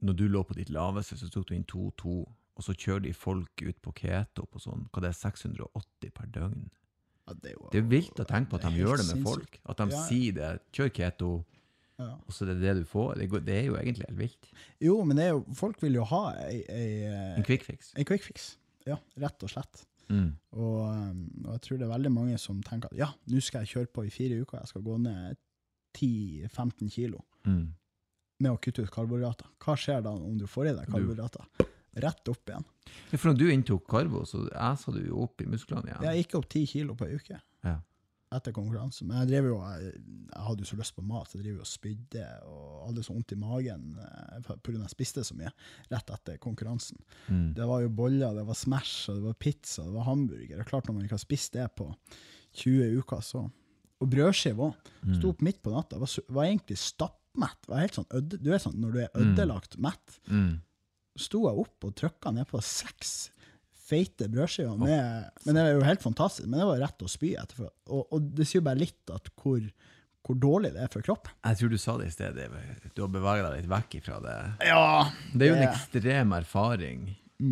Speaker 1: når du lå på ditt laveste, så tok du inn to to, og så kjører de folk ut på keto på sånn, hva det er, seks hundre og åtti per døgn.
Speaker 2: Ja, det, er jo,
Speaker 1: Det er jo vilt å tenke på at
Speaker 2: det er
Speaker 1: de gjør
Speaker 2: helt
Speaker 1: det med
Speaker 2: sinnssykt.
Speaker 1: folk. At de
Speaker 2: Ja.
Speaker 1: sier det, kjør keto,
Speaker 2: Ja.
Speaker 1: og så er det det du får. Det, går, det er jo egentlig helt vilt.
Speaker 2: Jo, men det er jo, folk vil jo ha ei, ei,
Speaker 1: En quick fix.
Speaker 2: en quick fix. Ja, rett og slett.
Speaker 1: Mm.
Speaker 2: Og, um, og jeg tror det er veldig mange som tenker at ja, nå skal jeg kjøre på i fire uker, jeg skal gå ned ti til femten kilo
Speaker 1: Mm.
Speaker 2: med å kutte ut karbohydrater. Hva skjer da om du får i deg karbohydrater? Rett opp igjen.
Speaker 1: Ja, for når du inntok karbo, så æsa du jo opp i musklene igjen.
Speaker 2: Jeg gikk opp ti kilo på en uke
Speaker 1: Ja.
Speaker 2: etter konkurranse. Men jeg drev jo, jeg, jeg hadde jo så lyst på mat, jeg drev jo og spydde og hadde så vondt i magen eh, på grunn av jeg spiste så mye rett etter konkurransen.
Speaker 1: Mm.
Speaker 2: Det var jo boller, det var smash, og det var pizza, det var hamburger. Det er klart når man ikke har spist det på tjue uker, så... Og brødskiv også. Stod opp midt på natta, var, su- var egentlig stappmett. Var helt sånn øde, du vet sånn, når du er ødelagt mett,
Speaker 1: Mm.
Speaker 2: sto jeg opp og trykket ned på seks feite brødskiver. Med, men det er jo helt fantastisk, men det var rett å spy etterfor. Og, og det sier jo bare litt at hvor, hvor dårlig det er for kroppen.
Speaker 1: Jeg tror du sa det i stedet. Du har beveget deg litt vekk ifra det.
Speaker 2: Ja,
Speaker 1: Det er jo en
Speaker 2: det-
Speaker 1: ekstrem erfaring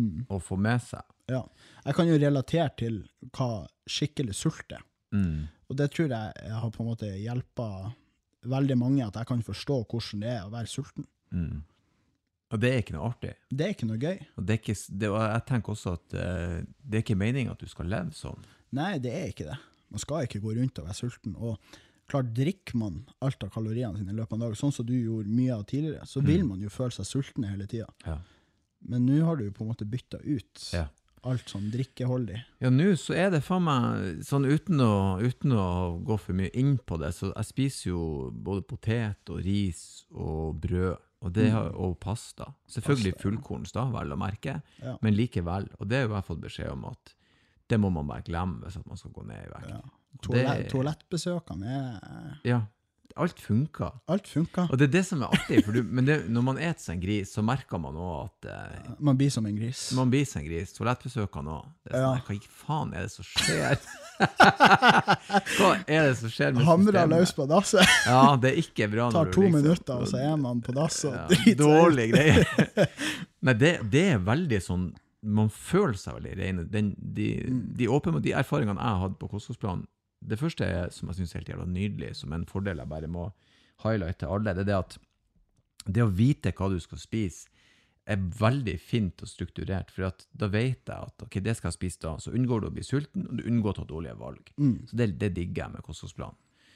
Speaker 1: å få med seg.
Speaker 2: ja. Jeg kan jo relatere til hva skikkelig sult er.
Speaker 1: Mm.
Speaker 2: Og det tror jeg jeg har på en måte hjulpet veldig mange, at jeg kan forstå hvordan det er å være sulten.
Speaker 1: Mm. Og det er ikke noe artig.
Speaker 2: Det er ikke noe gøy.
Speaker 1: Og det er ikke, det, og jeg tenker også at eh, det er ikke meningen at du skal leve sånn.
Speaker 2: Nei, det er ikke det. Man skal ikke gå rundt og være sulten. Og klart, drikker man alt av kaloriene sine i løpet av en dag, sånn som du gjorde mye av tidligere, så vil man jo føle seg sulten hele tiden.
Speaker 1: Ja.
Speaker 2: Men nå har du jo på en måte byttet ut
Speaker 1: Ja.
Speaker 2: alt sånn drikkeholdig.
Speaker 1: Ja, nå så er det for meg, sånn uten å, uten å gå for mye inn på det, så jeg spiser jo både potet og ris og brød, og, det har, og pasta. Selvfølgelig
Speaker 2: Pasta, ja.
Speaker 1: fullkorns da, vel å merke,
Speaker 2: Ja.
Speaker 1: men likevel. Og det har jo jeg fått beskjed om at det må man bare glemme hvis at man skal gå ned i vekt.
Speaker 2: Ja.
Speaker 1: Og
Speaker 2: Toalett,
Speaker 1: det-
Speaker 2: toalettbesøkene er...
Speaker 1: Ja, alt funker.
Speaker 2: Alt funker.
Speaker 1: Og det er det som er artig, for du, men det, når man eter seg en gris, så merker man også at eh,
Speaker 2: Man blir som en gris.
Speaker 1: man blir seg en gris. Toalettbesøkene også. Det er sånn,
Speaker 2: Ja.
Speaker 1: her, hva i faen er det som skjer? Hva er det som skjer med
Speaker 2: Hamrer
Speaker 1: systemet?
Speaker 2: løs på dasset.
Speaker 1: Ja, det er ikke bra.
Speaker 2: Tar
Speaker 1: når du
Speaker 2: to
Speaker 1: liksom-
Speaker 2: minutter, og så er man på dass og
Speaker 1: Ja,
Speaker 2: driter seg ut.
Speaker 1: dårlige greier. Nei, det, det er veldig sånn, man føler seg veldig rene. Den, de, de, åpen, de erfaringene jeg har hatt på kostholdsplanen, det første er, som jeg synes er helt jævla nydelig, som en fordel jeg bare må highlighte alle, det er det at det å vite hva du skal spise er veldig fint og strukturert, for at da vet jeg at ok, det skal jeg spise da, så unngår du å bli sulten, og du unngår å ta dårlige valg. Så det, det digger jeg med kostholdsplanen.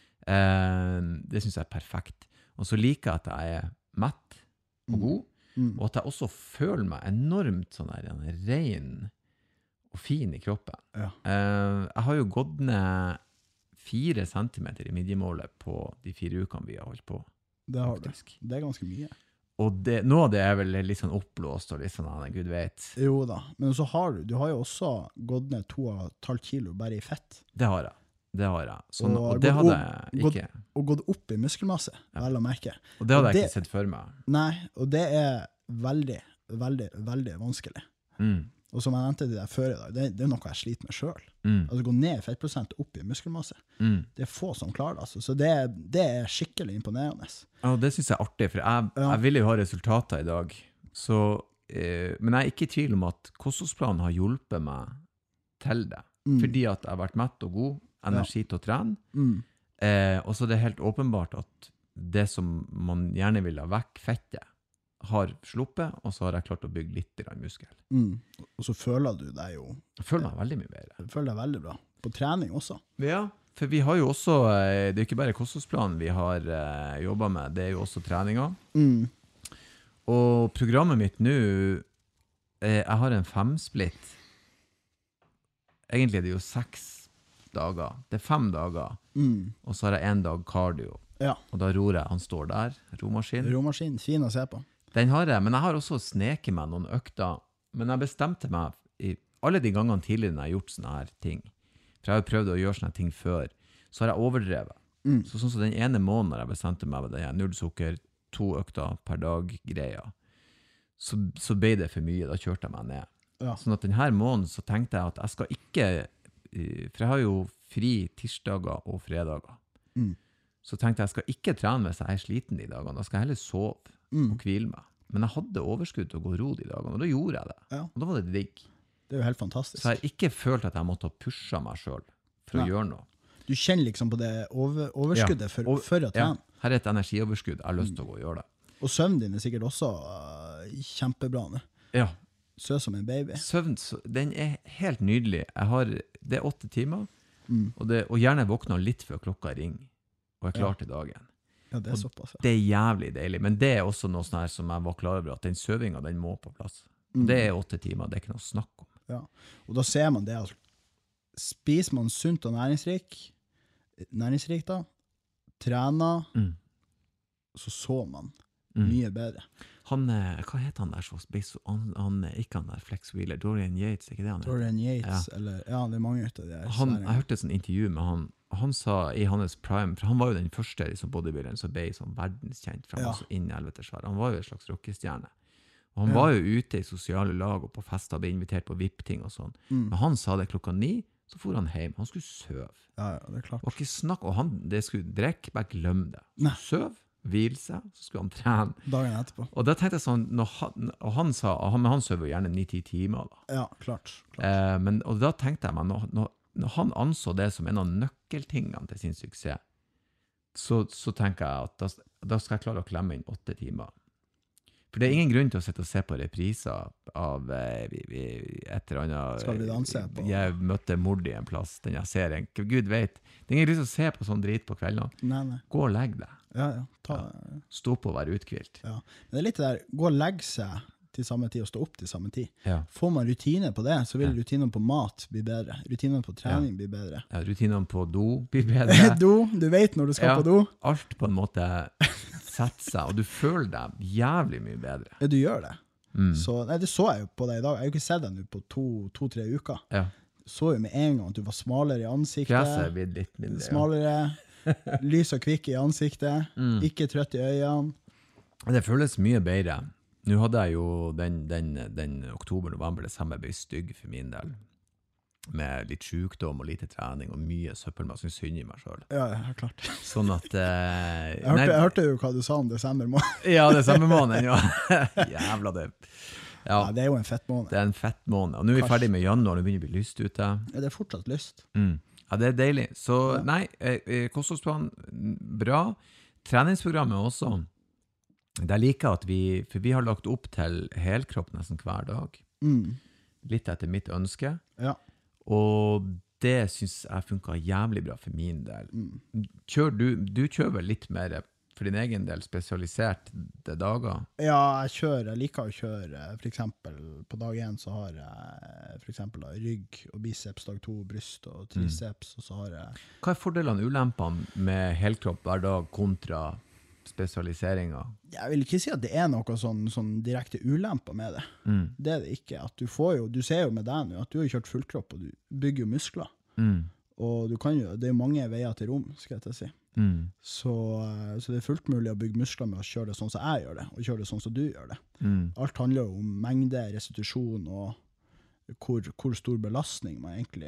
Speaker 1: Eh, det synes jeg er perfekt. Og så liker jeg at jeg er mett og god, og at jeg også føler meg enormt sånn her, ren og fin i kroppen.
Speaker 2: Ja.
Speaker 1: Eh, jeg har jo gått ned fire centimeter i midjemålet på de fire ukene vi har holdt på.
Speaker 2: Det har du.
Speaker 1: Faktisk.
Speaker 2: Det er ganske mye.
Speaker 1: Og det, noe av det er vel litt sånn oppblåst og litt sånn, han Gud vet.
Speaker 2: Jo da, men så har du, du har jo også gått ned to og et halvt kilo bare i fett.
Speaker 1: Det har jeg. Det har jeg. Sånn, og,
Speaker 2: Og
Speaker 1: det
Speaker 2: gått
Speaker 1: hadde
Speaker 2: opp-
Speaker 1: jeg
Speaker 2: gått-
Speaker 1: ikke.
Speaker 2: Og gått opp i muskelmasse, vel å merke.
Speaker 1: Og det hadde
Speaker 2: og
Speaker 1: jeg
Speaker 2: det-
Speaker 1: ikke sett for meg.
Speaker 2: Nei, og det er veldig, veldig, veldig vanskelig.
Speaker 1: Mm.
Speaker 2: Og som jeg nevnte til deg før i dag, det, det er noe jeg sliter med selv.
Speaker 1: Mm.
Speaker 2: Altså gå ned fettprosent opp i muskelmasse.
Speaker 1: Mm.
Speaker 2: Det er få som klarer det, altså. Så det, det er skikkelig imponerende.
Speaker 1: Ja, det synes jeg er artig, for jeg,
Speaker 2: Ja.
Speaker 1: jeg vil jo ha resultater i dag. Så, eh, men jeg er ikke i tvil om at kostholdsplanen har hjulpet meg til det.
Speaker 2: Mm.
Speaker 1: Fordi at jeg har vært mett og god, energi til å trene.
Speaker 2: Mm.
Speaker 1: Eh, og så er det helt åpenbart at det som man gjerne vil ha vekk, fettet, har sluppet, og så har jeg klart å bygge litt grann muskel.
Speaker 2: Mm. Og så føler du deg jo,
Speaker 1: Jeg føler meg veldig mye bedre.
Speaker 2: du føler deg veldig bra. På trening også.
Speaker 1: Ja, for vi har jo også, eh, det er jo ikke bare kostholdsplanen vi har eh, jobbet med, det er jo også treninger.
Speaker 2: Mm.
Speaker 1: Og programmet mitt nå, eh, jeg har en femsplitt. Egentlig er det jo seks dager. Det er fem dager.
Speaker 2: Mm.
Speaker 1: Og så har jeg en dag cardio.
Speaker 2: Ja,
Speaker 1: Og da ror jeg, han står der, romaskin.
Speaker 2: romaskin, fin å se på.
Speaker 1: Den har jeg, men jeg har også sneket meg noen økter. Men jeg bestemte meg i alle de gangene tidligere når jeg har gjort sånne her ting. For jeg har jo prøvd å gjøre sånne ting før. Så har jeg overdrevet.
Speaker 2: Mm.
Speaker 1: Så sånn som den ene måneden når jeg bestemte meg ved det her, null sukker, to økter per dag greia, så, så ble det for mye. Da kjørte jeg meg ned.
Speaker 2: Ja.
Speaker 1: Sånn at denne måneden så tenkte jeg at jeg skal ikke, eh, for jeg har jo fri tirsdager og fredager.
Speaker 2: Mm.
Speaker 1: Så tenkte jeg jeg skal ikke trene hvis jeg er sliten de dagene. Da skal jeg heller sove
Speaker 2: Mm.
Speaker 1: og hvile meg. Men jeg hadde overskudd til å gå ro de dagene, og da gjorde jeg det.
Speaker 2: Ja.
Speaker 1: Og da var det digg.
Speaker 2: Det er jo helt fantastisk.
Speaker 1: Så jeg har ikke følt at jeg måtte ha pusha meg selv for
Speaker 2: Nei.
Speaker 1: å gjøre noe.
Speaker 2: Du kjenner liksom på det over, overskuddet for,
Speaker 1: og,
Speaker 2: for å trene.
Speaker 1: Ja, her er et energioverskudd. Jeg har lyst til å gå og gjøre det.
Speaker 2: Og søvnen din er sikkert også uh, kjempebra nå.
Speaker 1: Ja.
Speaker 2: Søv som en baby.
Speaker 1: Søvn, så- den er helt nydelig. Jeg har, det er åtte timer,
Speaker 2: Mm.
Speaker 1: og, det, og gjerne våkner litt før klokka ringer, og er klar
Speaker 2: Ja.
Speaker 1: til dagen.
Speaker 2: Ja, det er såpass. Ja.
Speaker 1: Det er jævlig deilig, men det er også noe sånn her som jeg var klar over, at den søvinga, den må på plass.
Speaker 2: Mm.
Speaker 1: Det er åtte timer, det er ikke noe snakk om.
Speaker 2: Ja. Og da ser man det at spiser man sunt og næringsrik, næringsrik da, trener,
Speaker 1: Mm.
Speaker 2: så så man
Speaker 1: Mm.
Speaker 2: mye bedre.
Speaker 1: Han, eh, hva heter han der, så, så- han, han, ikke han der Flex Wheeler, Dorian Yates, ikke det han heter?
Speaker 2: Dorian Yates, eller, ja, det er mange ut av de her.
Speaker 1: Han,
Speaker 2: sværingene.
Speaker 1: jeg hørte et sånt intervju med han, og han sa i hans prime, for han var jo den første liksom, bodybuilderen som ble sånn verdenskjent, for han
Speaker 2: Ja.
Speaker 1: var så inn i helvetesvær. Han var jo en slags rockestjerne. Og han
Speaker 2: Ja.
Speaker 1: var jo ute i sosiale lag og på fester, ble invitert på V I P-ting og sånn.
Speaker 2: Mm.
Speaker 1: Men han sa det klokka ni, så for han hjem. Han skulle søve.
Speaker 2: Ja, ja, det er klart.
Speaker 1: Og ikke snakk, og han det skulle drikke, bare glem det.
Speaker 2: Nei.
Speaker 1: Søv, hvile seg, så skulle han trene.
Speaker 2: Dagen etterpå.
Speaker 1: Og da tenkte jeg sånn, når han, og han sa, han, men han søver jo gjerne ni-ti timer da.
Speaker 2: Ja, klart. klart.
Speaker 1: Eh, men, og da tenkte jeg, men når, når, når han anså det som en av nøkkeltingene til sin suksess, så, så tenker jeg at da, da skal jeg klare å klemme inn åtte timer. For det er ingen grunn til å sitte og se på repriser av eh, vi, vi, et eller annet.
Speaker 2: Skal vi danse på-
Speaker 1: Jeg møtte mord i en plass, den jeg ser en, Gud vet. Det er ingen grunn til å se på sånn drit på kveldene.
Speaker 2: Nei, nei.
Speaker 1: Gå og legg deg.
Speaker 2: Ja, ja. Ta,
Speaker 1: Stå på og være utkvilt.
Speaker 2: ja. Men det er litt det der, gå og legge seg til samme tid og stå opp til samme tid.
Speaker 1: Ja.
Speaker 2: Får man rutine på det, så vil
Speaker 1: Ja.
Speaker 2: rutinene på mat bli bedre. Rutinene på trening blir bedre.
Speaker 1: Ja, rutinene på do blir bedre.
Speaker 2: Do, du vet når du skal
Speaker 1: Ja.
Speaker 2: på do.
Speaker 1: Alt på en måte setter seg, og du føler deg jævlig mye bedre.
Speaker 2: Ja, du gjør det.
Speaker 1: Mm.
Speaker 2: Så, nei, det så jeg jo på deg i dag. Jeg har jo ikke sett deg nå på to, to-tre uker.
Speaker 1: Ja.
Speaker 2: Så jo med en gang at du var smalere i ansiktet.
Speaker 1: Fjeset er blitt litt mindre. Ja.
Speaker 2: Smalere, lys og kvikk i ansiktet,
Speaker 1: Mm.
Speaker 2: ikke trøtt i øynene.
Speaker 1: Det føles mye bedre. Nå hadde jeg jo den, den, den oktober, november, desember ble stygg for min del. Med litt sykdom og lite trening og mye søppel, men jeg synes synd i meg selv.
Speaker 2: Ja, ja, klart.
Speaker 1: Sånn at... Eh,
Speaker 2: Jeg hørte, jeg hørte jo hva du sa om desember måned.
Speaker 1: Ja, det er samme måneden, ja. Jævla det. Ja,
Speaker 2: Ja, det er jo en fett måned.
Speaker 1: det er en fett måned. Og nå er vi
Speaker 2: Kanskje.
Speaker 1: ferdig med januar, nå begynner det å bli lyst ute.
Speaker 2: Ja, det er fortsatt lyst.
Speaker 1: Mm. Ja, det er deilig. Så
Speaker 2: Ja.
Speaker 1: nei, eh, eh, kostholdsplan, mm, bra. Treningsprogrammet også. Det liker at vi, for vi har lagt opp til helkropp nesten hver dag.
Speaker 2: Mm.
Speaker 1: Litt etter mitt ønske.
Speaker 2: Ja.
Speaker 1: Og det synes jeg funker jævlig bra for min del.
Speaker 2: Mm.
Speaker 1: Kjør du, du kjører vel litt mer for din egen del spesialisert de dager?
Speaker 2: Ja, jeg kjører, jeg liker å kjøre, for eksempel på dag en så har jeg for eksempel da, rygg og biceps, dag to bryst og triceps, og så har jeg...
Speaker 1: Hva er fordelene og ulempene med helkropp hver dag kontra spesialiseringer?
Speaker 2: Jeg vil ikke si at det er noe sånn, sånn direkte ulemper med det.
Speaker 1: Mm.
Speaker 2: Det er det ikke. At du, får jo, du ser jo med deg nå at du har kjørt fullkropp, og du bygger jo muskler.
Speaker 1: Mm.
Speaker 2: Og du kan jo, det er mange veier til rom, skal jeg til å si.
Speaker 1: Mm.
Speaker 2: Så, eh, så det er fullt mulig å bygge muskler med å kjøre det sånn som jeg gjør det, og kjøre det sånn som du gjør det.
Speaker 1: Mm.
Speaker 2: Alt handler jo om mengde, restitusjon, og hvor, hvor stor belastning man egentlig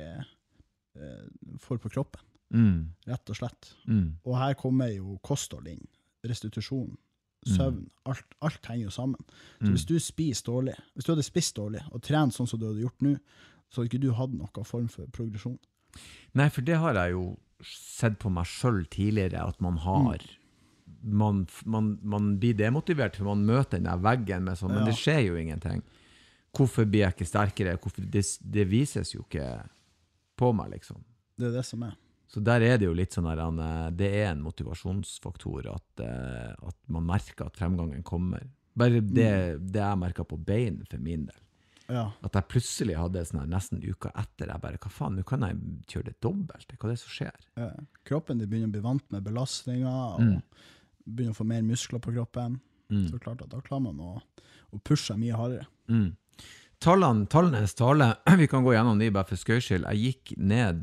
Speaker 2: eh, får på kroppen,
Speaker 1: Mm.
Speaker 2: rett og slett.
Speaker 1: Mm.
Speaker 2: Og her kommer jo kosthold inn, restitusjon, søvn, alt, alt henger jo sammen. Så
Speaker 1: Mm.
Speaker 2: hvis du spiser dårlig, hvis du hadde spist dårlig, og trent sånn som du hadde gjort nå, så hadde ikke du hatt noen form for progresjon.
Speaker 1: Nei, for det har jeg jo sett på meg selv tidligere, at man har, man, man, man blir demotivert, for man møter den der veggen med sånn, men
Speaker 2: Ja.
Speaker 1: det skjer jo ingenting. Hvorfor blir jeg ikke sterkere? Hvorfor, det, det vises jo ikke på meg, liksom.
Speaker 2: Det er det som er.
Speaker 1: Så der er det jo litt sånn der, han, det er en motivasjonsfaktor at, eh, at man merker at fremgangen kommer. Bare det, det jeg merket på bein for min del.
Speaker 2: Ja,
Speaker 1: At jeg plutselig hadde sånn her nesten uka etter, jeg bare, hva faen, nå kan jeg kjøre det dobbelt, hva er det som skjer?
Speaker 2: ja. Kroppen din begynner å bli vant med belastninger, og
Speaker 1: Mm.
Speaker 2: begynner å få mer muskler på kroppen.
Speaker 1: Mm.
Speaker 2: Så klart at da klarer man å, å pushe mye hardere.
Speaker 1: Mm. Tallene, tallenes tale, vi kan gå gjennom de bare for skøyskyld. Jeg gikk ned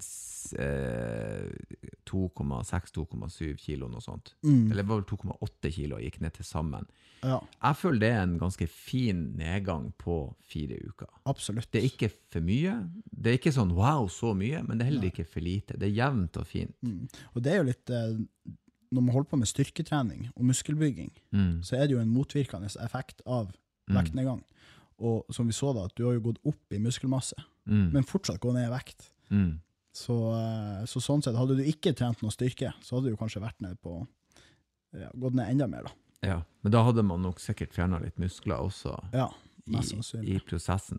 Speaker 1: eh, to komma seks til to komma syv kilo, noe sånt.
Speaker 2: Mm.
Speaker 1: Eller det var vel to komma åtte kilo jeg gikk ned til sammen.
Speaker 2: Ja,
Speaker 1: Jeg føler det er en ganske fin nedgang på fire uker.
Speaker 2: absolutt.
Speaker 1: Det er ikke for mye. Det er ikke sånn, wow, så mye, men det er heller ikke for lite. Det er jevnt og fint.
Speaker 2: Mm. Og det er jo litt, eh, når man holder på med styrketrening og muskelbygging,
Speaker 1: Mm.
Speaker 2: så er det jo en motvirkende effekt av
Speaker 1: Mm.
Speaker 2: vektnedgang. Og som vi så da, at du har jo gått opp i muskelmasse,
Speaker 1: Mm.
Speaker 2: men fortsatt gå ned i vekt.
Speaker 1: Mm.
Speaker 2: Så, eh, så sånn sett, hadde du ikke trent noe styrke, så hadde du kanskje vært ned på, ja, gått ned enda mer da.
Speaker 1: Ja, men da hadde man nok sikkert fjernet litt muskler også
Speaker 2: Ja,
Speaker 1: i,
Speaker 2: mest sannsynlig.
Speaker 1: i prosessen.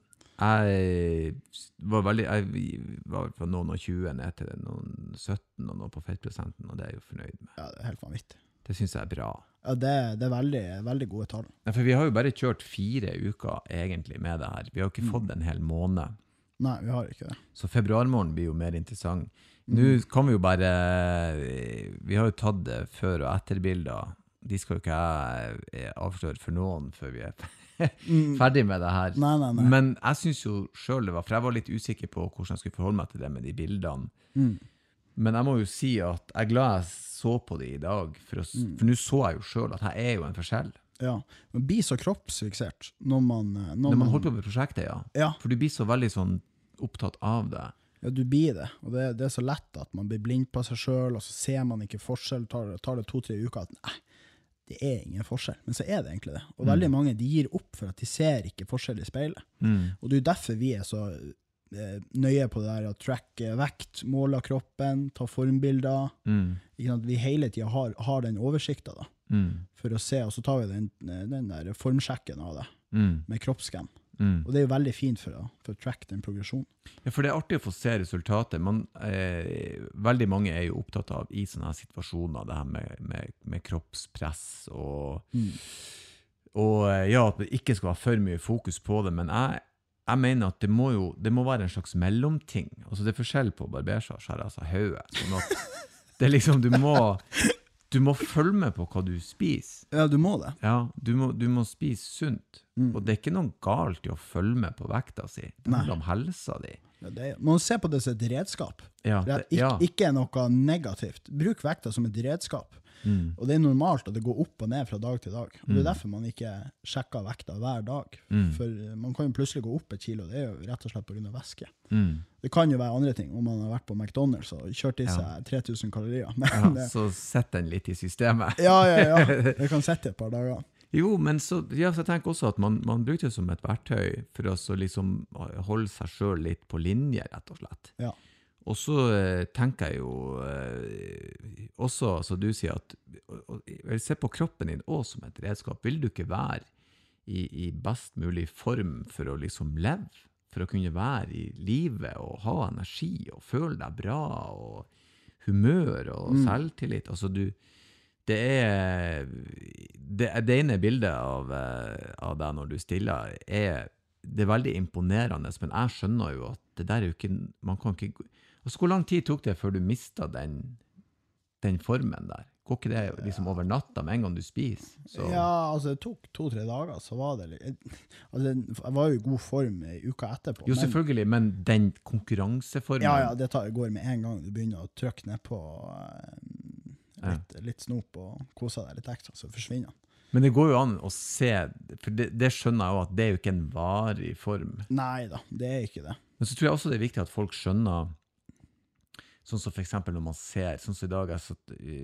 Speaker 1: Jeg var veldig, jeg var fra noen og tjue ned til noen sytten og noe på fettprosenten, og det er jeg jo fornøyd med.
Speaker 2: Ja, det er helt vanvittig.
Speaker 1: Det synes jeg er bra.
Speaker 2: Ja, det, det er veldig, veldig gode tall.
Speaker 1: Ja, for vi har jo bare kjørt fire uker egentlig med det her. Vi har jo ikke fått en hel måned.
Speaker 2: Nei, vi har ikke det.
Speaker 1: Så februarmåneden blir jo mer interessant. Nå kan vi jo bare, vi har jo tatt det før- og etterbilder. De skal jo ikke jeg avsløre for noen før vi er ferdig med det her.
Speaker 2: Nei, nei, nei.
Speaker 1: Men jeg synes jo selv det var, for jeg var litt usikker på hvordan jeg skulle forholde meg til det med de bildene.
Speaker 2: Mm.
Speaker 1: Men jeg må jo si at jeg er glad jeg så på det i dag, for, å,
Speaker 2: Mm.
Speaker 1: for nå så jeg jo selv at her er jo en forskjell.
Speaker 2: Ja, man blir så kroppsfiksert når man... Når,
Speaker 1: Når man holder på med prosjektet, ja.
Speaker 2: Ja,
Speaker 1: For du blir så veldig sånn opptatt av det.
Speaker 2: ja, du blir det. Og det, det er så lett at man blir blind på seg selv, og så ser man ikke forskjell, tar, tar det to-tre uker at nei, det er ingen forskjell. Men så er det egentlig det. Og veldig mange, de gir opp for at de ser ikke forskjell i speilet.
Speaker 1: Mm.
Speaker 2: Og det er jo derfor vi er så eh, nøye på det der å tracke vekt, måle kroppen, ta formbilder.
Speaker 1: Mm.
Speaker 2: Ikke sant? Vi hele tiden har, har den oversikten da,
Speaker 1: Mm.
Speaker 2: for å se, og så tar vi den, den der formsjekken av det,
Speaker 1: Mm.
Speaker 2: med kroppsscan.
Speaker 1: Mm.
Speaker 2: Og det er jo veldig fint for å, for å tracke den progresjonen.
Speaker 1: Ja, for det er artig å få se resultatet. Man, eh, veldig mange er jo opptatt av i sånne her situasjoner, det her med, med, med kroppspress og,
Speaker 2: Mm.
Speaker 1: og eh, ja, at det ikke skal være for mye fokus på det, men jeg, jeg mener at det må jo, det må være en slags mellomting. Altså det er forskjell på barbersasj her, altså høye, sånn at det er liksom, du må, du må følge med på hva du spiser.
Speaker 2: Ja, du må det.
Speaker 1: Ja, du må, du må spise sunt.
Speaker 2: Mm.
Speaker 1: Og det er ikke noe galt i å følge med på vekta si. Det
Speaker 2: Nei.
Speaker 1: handler om helsa di.
Speaker 2: Ja, det er, man ser på det som et redskap.
Speaker 1: Ja,
Speaker 2: Det
Speaker 1: det,
Speaker 2: er ikke,
Speaker 1: ja.
Speaker 2: ikke noe negativt. Bruk vekta som et redskap.
Speaker 1: Mm.
Speaker 2: Og det er normalt at det går opp og ned fra dag til dag. Og det
Speaker 1: Mm.
Speaker 2: er derfor man ikke sjekker vekta hver dag.
Speaker 1: Mm.
Speaker 2: For man kan jo plutselig gå opp et kilo, det er jo rett og slett på grunn av væske.
Speaker 1: Mm.
Speaker 2: Det kan jo være andre ting, om man har vært på McDonald's og kjørt i
Speaker 1: Ja.
Speaker 2: seg tre tusen kalorier. Men
Speaker 1: Ja,
Speaker 2: det,
Speaker 1: så sett den litt i systemet.
Speaker 2: ja, ja, ja. Det kan sette et par dager.
Speaker 1: Jo, men så, ja, så jeg tenker også at man, man brukte det som et verktøy for å så liksom holde seg selv litt på linje, rett og slett.
Speaker 2: Ja.
Speaker 1: Og så eh, tenker jeg jo eh, også, så du sier at og- og- jeg ser på kroppen din også som et redskap. Vil du ikke være i, i best mulig form for å liksom leve? For å kunne være i livet og ha energi og føle deg bra og humør og
Speaker 2: Mm.
Speaker 1: selvtillit. Altså du, det er det, det ene bildet av, eh, av deg når du stiller er, det er veldig imponerende, men jeg skjønner jo at det der er jo ikke, man kan ikke, altså hvor lang tid tok det før du mistet den, den formen der? Går ikke det liksom over natta med en gang du spiser? Så,
Speaker 2: Ja, altså det tok to-tre dager, så var det litt... Altså, jeg var jo i god form i uka etterpå.
Speaker 1: jo,
Speaker 2: men-
Speaker 1: selvfølgelig, men den konkurranseformen,
Speaker 2: Ja, ja, det tar, går med en gang du begynner å trykke ned på eh, litt, litt snop og kose deg litt ekstra, så forsvinner den.
Speaker 1: men det går jo an å se, for det, det skjønner jeg jo at det er jo ikke en varig form.
Speaker 2: Nei da, det er ikke det.
Speaker 1: Men så tror jeg også det er viktig at folk skjønner, sånn som for eksempel når man ser, sånn som i dag, jeg så,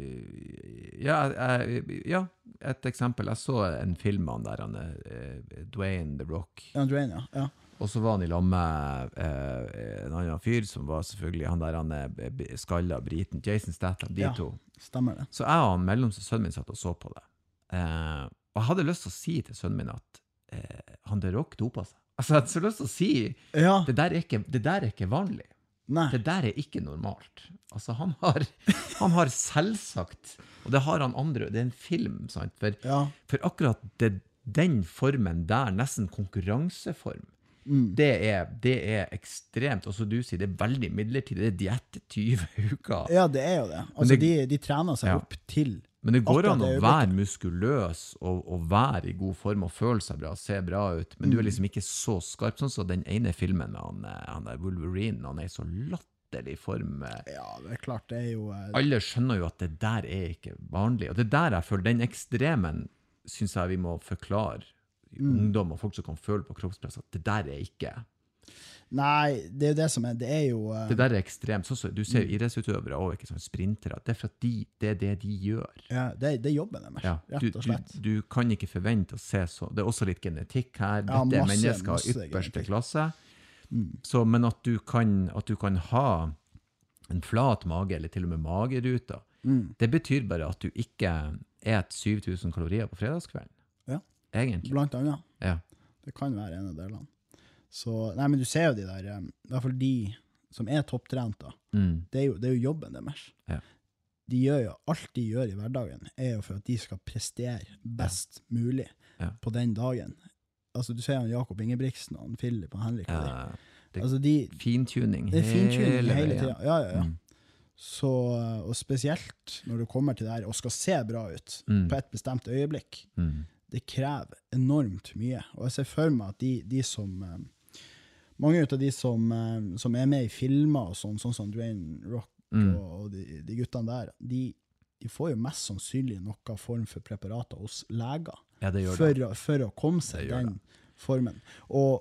Speaker 1: ja, jeg, ja, et eksempel, jeg så en film av han der, han er eh, Dwayne The Rock,
Speaker 2: Ja, Dwayne, ja. ja.
Speaker 1: og så var han i lag med eh, en annen fyr, som var selvfølgelig han der, han er skallet briten, Jason Statham, de
Speaker 2: Ja.
Speaker 1: to.
Speaker 2: Stemmer det.
Speaker 1: Så jeg og han mellomste sønnen min satt og så på det. Eh, og jeg hadde lyst til å si til sønnen min at eh, han The Rock dopa seg. Altså, jeg hadde så lyst til å si,
Speaker 2: Ja,
Speaker 1: det der er ikke, det der er ikke vanlig.
Speaker 2: nei.
Speaker 1: Det der er ikke normalt. Altså, han har, han har selvsagt, og det har han andre, det er en film, sant? For,
Speaker 2: Ja,
Speaker 1: for akkurat det, den formen der, nesten konkurranseform,
Speaker 2: mm.
Speaker 1: det er, det er ekstremt, og så du sier, det er veldig midlertidig, det er diett tyve uker.
Speaker 2: ja, det er jo det. Altså,
Speaker 1: det-
Speaker 2: de, de trener seg
Speaker 1: Ja.
Speaker 2: opp til...
Speaker 1: Men det går
Speaker 2: Akkurat
Speaker 1: an å
Speaker 2: det øyeblikket.
Speaker 1: være muskuløs og, og være i god form og føle seg bra, se bra ut, men du
Speaker 2: Mm.
Speaker 1: er liksom ikke så skarp, sånn som den ene filmen med han, eh, han der Wolverine, han er i så latterlig form. eh.
Speaker 2: Ja, det er klart, det er jo... eh,
Speaker 1: Alle skjønner jo at det der er ikke vanlig, og det der jeg føler, den ekstremen synes jeg vi må forklare
Speaker 2: Mm.
Speaker 1: ungdom og folk som kan føle på kroppspress, at det der er ikke.
Speaker 2: Nei, det er jo det som er, det er jo... Uh,
Speaker 1: det der er ekstremt. Så, så, du ser jo idrettsutøvere og ikke sånn sprintere. Det er for at de, det er det de gjør.
Speaker 2: Ja, det, det er jobben deres,
Speaker 1: ja,
Speaker 2: rett og slett.
Speaker 1: Du, du kan ikke forvente å se så... Det er også litt genetikk her. Dette ja, masse, er mennesker av ypperste genetikk. Klasse. Mm. Så, men at du, kan, at du kan ha en flat mage, eller til og med mageruta, mm. det betyr bare at du ikke et syv tusen kalorier på fredagskvelden.
Speaker 2: Ja,
Speaker 1: egentlig.
Speaker 2: Blant annet.
Speaker 1: Ja.
Speaker 2: Det kan være en av delene. Så, nei, men du ser jo de der, i hvert fall de som er topptrent da, mm. det, er jo, det er jo jobben deres.
Speaker 1: Ja.
Speaker 2: De gjør jo, alt de gjør i hverdagen er jo for at de skal prestere best ja. mulig
Speaker 1: ja.
Speaker 2: på den dagen. Altså, du ser jo Jakob Ingebrigtsen og Philip og Henrik. Og
Speaker 1: ja. Det,
Speaker 2: altså, de,
Speaker 1: fintuning.
Speaker 2: Det er fintuning hele, hele tiden. Ja, ja, ja.
Speaker 1: Mm.
Speaker 2: Så, og spesielt når du kommer til det her og skal se bra ut
Speaker 1: mm.
Speaker 2: på et bestemt øyeblikk,
Speaker 1: mm.
Speaker 2: det krever enormt mye. Og jeg ser for meg at de, de som... Mange av de som, som er med i filmer og sånn, sånn som Dwayne Rock mm. og, og de, de guttene der, de, de får jo mest sannsynlig noen form for preparater hos leger
Speaker 1: ja, det gjør
Speaker 2: for,
Speaker 1: det.
Speaker 2: Å, for å komme seg den det. formen. Og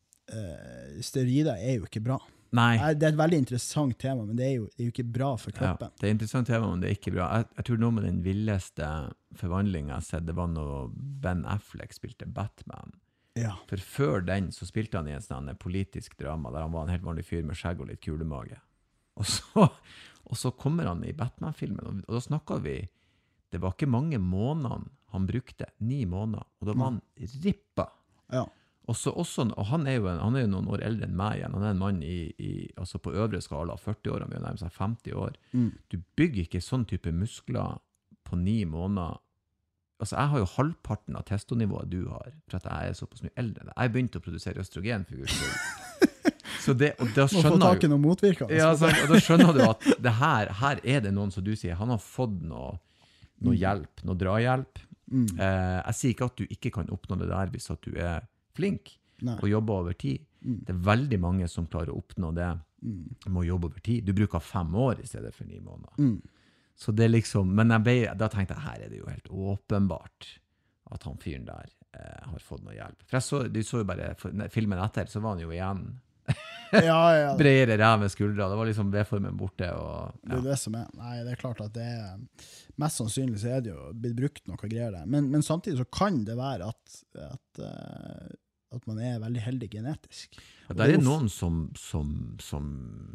Speaker 2: uh, steroider er jo ikke bra.
Speaker 1: Nei.
Speaker 2: Det er et veldig interessant tema, men det er jo, det er jo ikke bra for kroppen.
Speaker 1: Ja, det er et interessant tema, men det er ikke bra. Jeg, jeg tror noe med den villeste forvandlingen jeg har sett, det var når Ben Affleck spilte Batman.
Speaker 2: Ja.
Speaker 1: For før den så spilte han i en sånn politisk drama der han var en helt vanlig fyr med skjegg og litt kulemage. Og så, og så kommer han i Batman-filmen, og, og da snakket vi, det var ikke mange måneder han brukte, ni måneder, og da var han rippa.
Speaker 2: Ja.
Speaker 1: Og, så, også, og han, er jo en, han er jo noen år eldre enn meg igjen, han er en mann i, i, altså på øvre skala, førti år, han vil nærme seg femti år.
Speaker 2: Mm.
Speaker 1: Du bygger ikke sånn type muskler på ni måneder. Altså, jeg har jo halvparten av testonivået du har, for at jeg er såpass mye eldre. Jeg begynte å produsere østrogen for Guds skyld. Så det, og da skjønner
Speaker 2: Må få tak i noen motvirkninger.
Speaker 1: Ja, så, og da skjønner du at det her, her er det noen, som du sier, han har fått noe, noe hjelp, noe drahjelp.
Speaker 2: Mm.
Speaker 1: Eh, jeg sier ikke at du ikke kan oppnå det der hvis at du er flink
Speaker 2: Nei.
Speaker 1: og jobber over tid.
Speaker 2: Mm.
Speaker 1: Det er veldig mange som klarer å oppnå det
Speaker 2: mm.
Speaker 1: med å jobbe over tid. Du bruker fem år i stedet for ni måneder.
Speaker 2: Mm.
Speaker 1: Så det er liksom, men jeg ble, da tenkte jeg, her er det jo helt åpenbart at han fyren der eh, har fått noe hjelp. For jeg så, du så jo bare for, ne, filmen etter, så var han jo igjen
Speaker 2: ja, ja.
Speaker 1: bredere ræv med skuldra. Det var liksom V-formen borte. Og, ja.
Speaker 2: Det er det som er. Nei, det er klart at det er, mest sannsynlig så er det jo blitt brukt noe greier der. Men, men samtidig så kan det være at, at, uh, at man er veldig heldig genetisk.
Speaker 1: Ja, der er noen som, som, som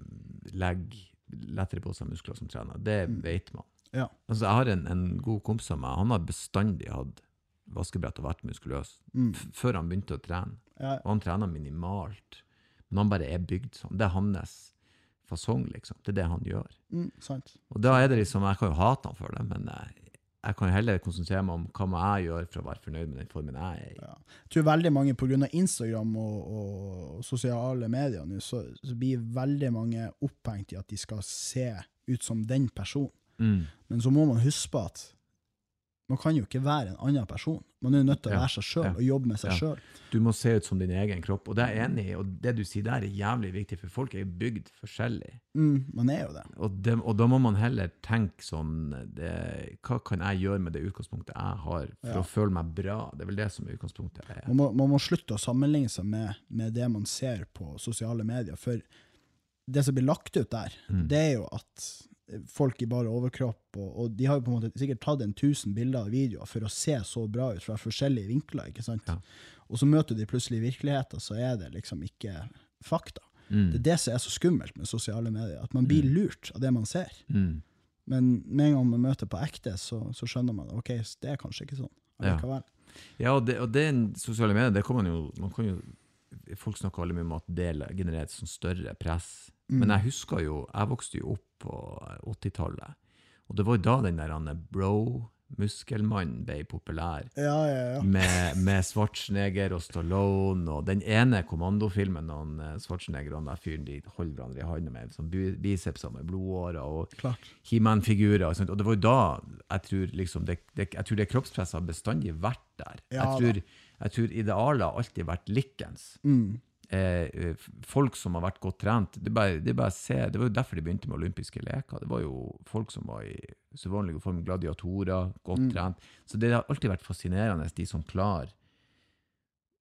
Speaker 1: legger lettere på seg muskler som trener. Det mm. vet man.
Speaker 2: Ja.
Speaker 1: Altså, jeg har en, en god kompis av meg, han har bestandig hatt vaskebrett og vært muskuløs
Speaker 2: mm.
Speaker 1: før han begynte å trene.
Speaker 2: Ja.
Speaker 1: Og han trener minimalt. Men han bare er bygd sånn. Det er hans fasong, liksom. Det er det han gjør.
Speaker 2: Mm, sant.
Speaker 1: Og da er det liksom, jeg kan jo hate han for det, men jeg, jeg kan jo heller konsentrere meg om hva jeg gjør for å være fornøyd med den formen jeg er i.
Speaker 2: Ja. Jeg tror veldig mange på grunn av Instagram og, og sosiale medier nå, så, så blir veldig mange opphengt i at de skal se ut som den personen.
Speaker 1: Mm.
Speaker 2: Men så må man huske på at man kan jo ikke være en annen person. Man er jo nødt til å
Speaker 1: Ja.
Speaker 2: være seg selv
Speaker 1: Ja.
Speaker 2: og jobbe med seg
Speaker 1: Ja.
Speaker 2: selv.
Speaker 1: Du må se ut som din egen kropp, og det er jeg enig i, og det du sier der er jævlig viktig, for folk er bygd forskjellig.
Speaker 2: Mm, man er jo det.
Speaker 1: Og, det, og da må man heller tenke sånn, det, hva kan jeg gjøre med det utgangspunktet jeg har for
Speaker 2: Ja.
Speaker 1: å føle meg bra? Det er vel det som er utgangspunktet. Er.
Speaker 2: Man må, man må slutte å sammenligne seg med, med det man ser på sosiale medier, for det som blir lagt ut der,
Speaker 1: Mm.
Speaker 2: det er jo at folk i bare overkropp, og, og de har jo på en måte sikkert tatt en tusen bilder og videoer for å se så bra ut fra forskjellige vinkler, ikke sant?
Speaker 1: Ja.
Speaker 2: Og så møter de plutselig virkeligheten, så er det liksom ikke fakta.
Speaker 1: Mm.
Speaker 2: Det er det som er så skummelt med sosiale medier, at man blir
Speaker 1: Mm.
Speaker 2: lurt av det man ser.
Speaker 1: Mm.
Speaker 2: Men med en gang man møter på ekte, så, så skjønner man, ok, det er kanskje ikke sånn.
Speaker 1: Ja.
Speaker 2: Allikevel.
Speaker 1: Ja, og det, og det sosiale medier, det kan man jo, man kan jo, folk snakker veldig mye om at det genererer et sånn større press.
Speaker 2: Mm.
Speaker 1: Men jeg husker jo, jeg vokste jo opp på åttitallet, og det var jo da den der han bro-muskelmannen ble populær,
Speaker 2: Ja, ja, ja.
Speaker 1: med, med Schwarzenegger og Stallone, og den ene kommandofilmen, han Schwarzenegger og den der fyren, de holder hverandre i hånden med sånn bi- bicepser med blodårer, og
Speaker 2: Klart.
Speaker 1: He-Man-figurer, og sånt. Og det var jo da, jeg tror liksom, det, det, jeg tror det kroppspresset har bestandig vært der.
Speaker 2: Ja,
Speaker 1: jeg, tror, jeg tror idealet har alltid vært likens.
Speaker 2: Mm.
Speaker 1: Eh, folk som har vært godt trent, det, bare, det, bare se, det var jo derfor de begynte med olympiske leker. Det var jo folk som var i så vanlige form, gladiatorer, godt
Speaker 2: Mm.
Speaker 1: trent. Så det har alltid vært fascinerende, de som klarer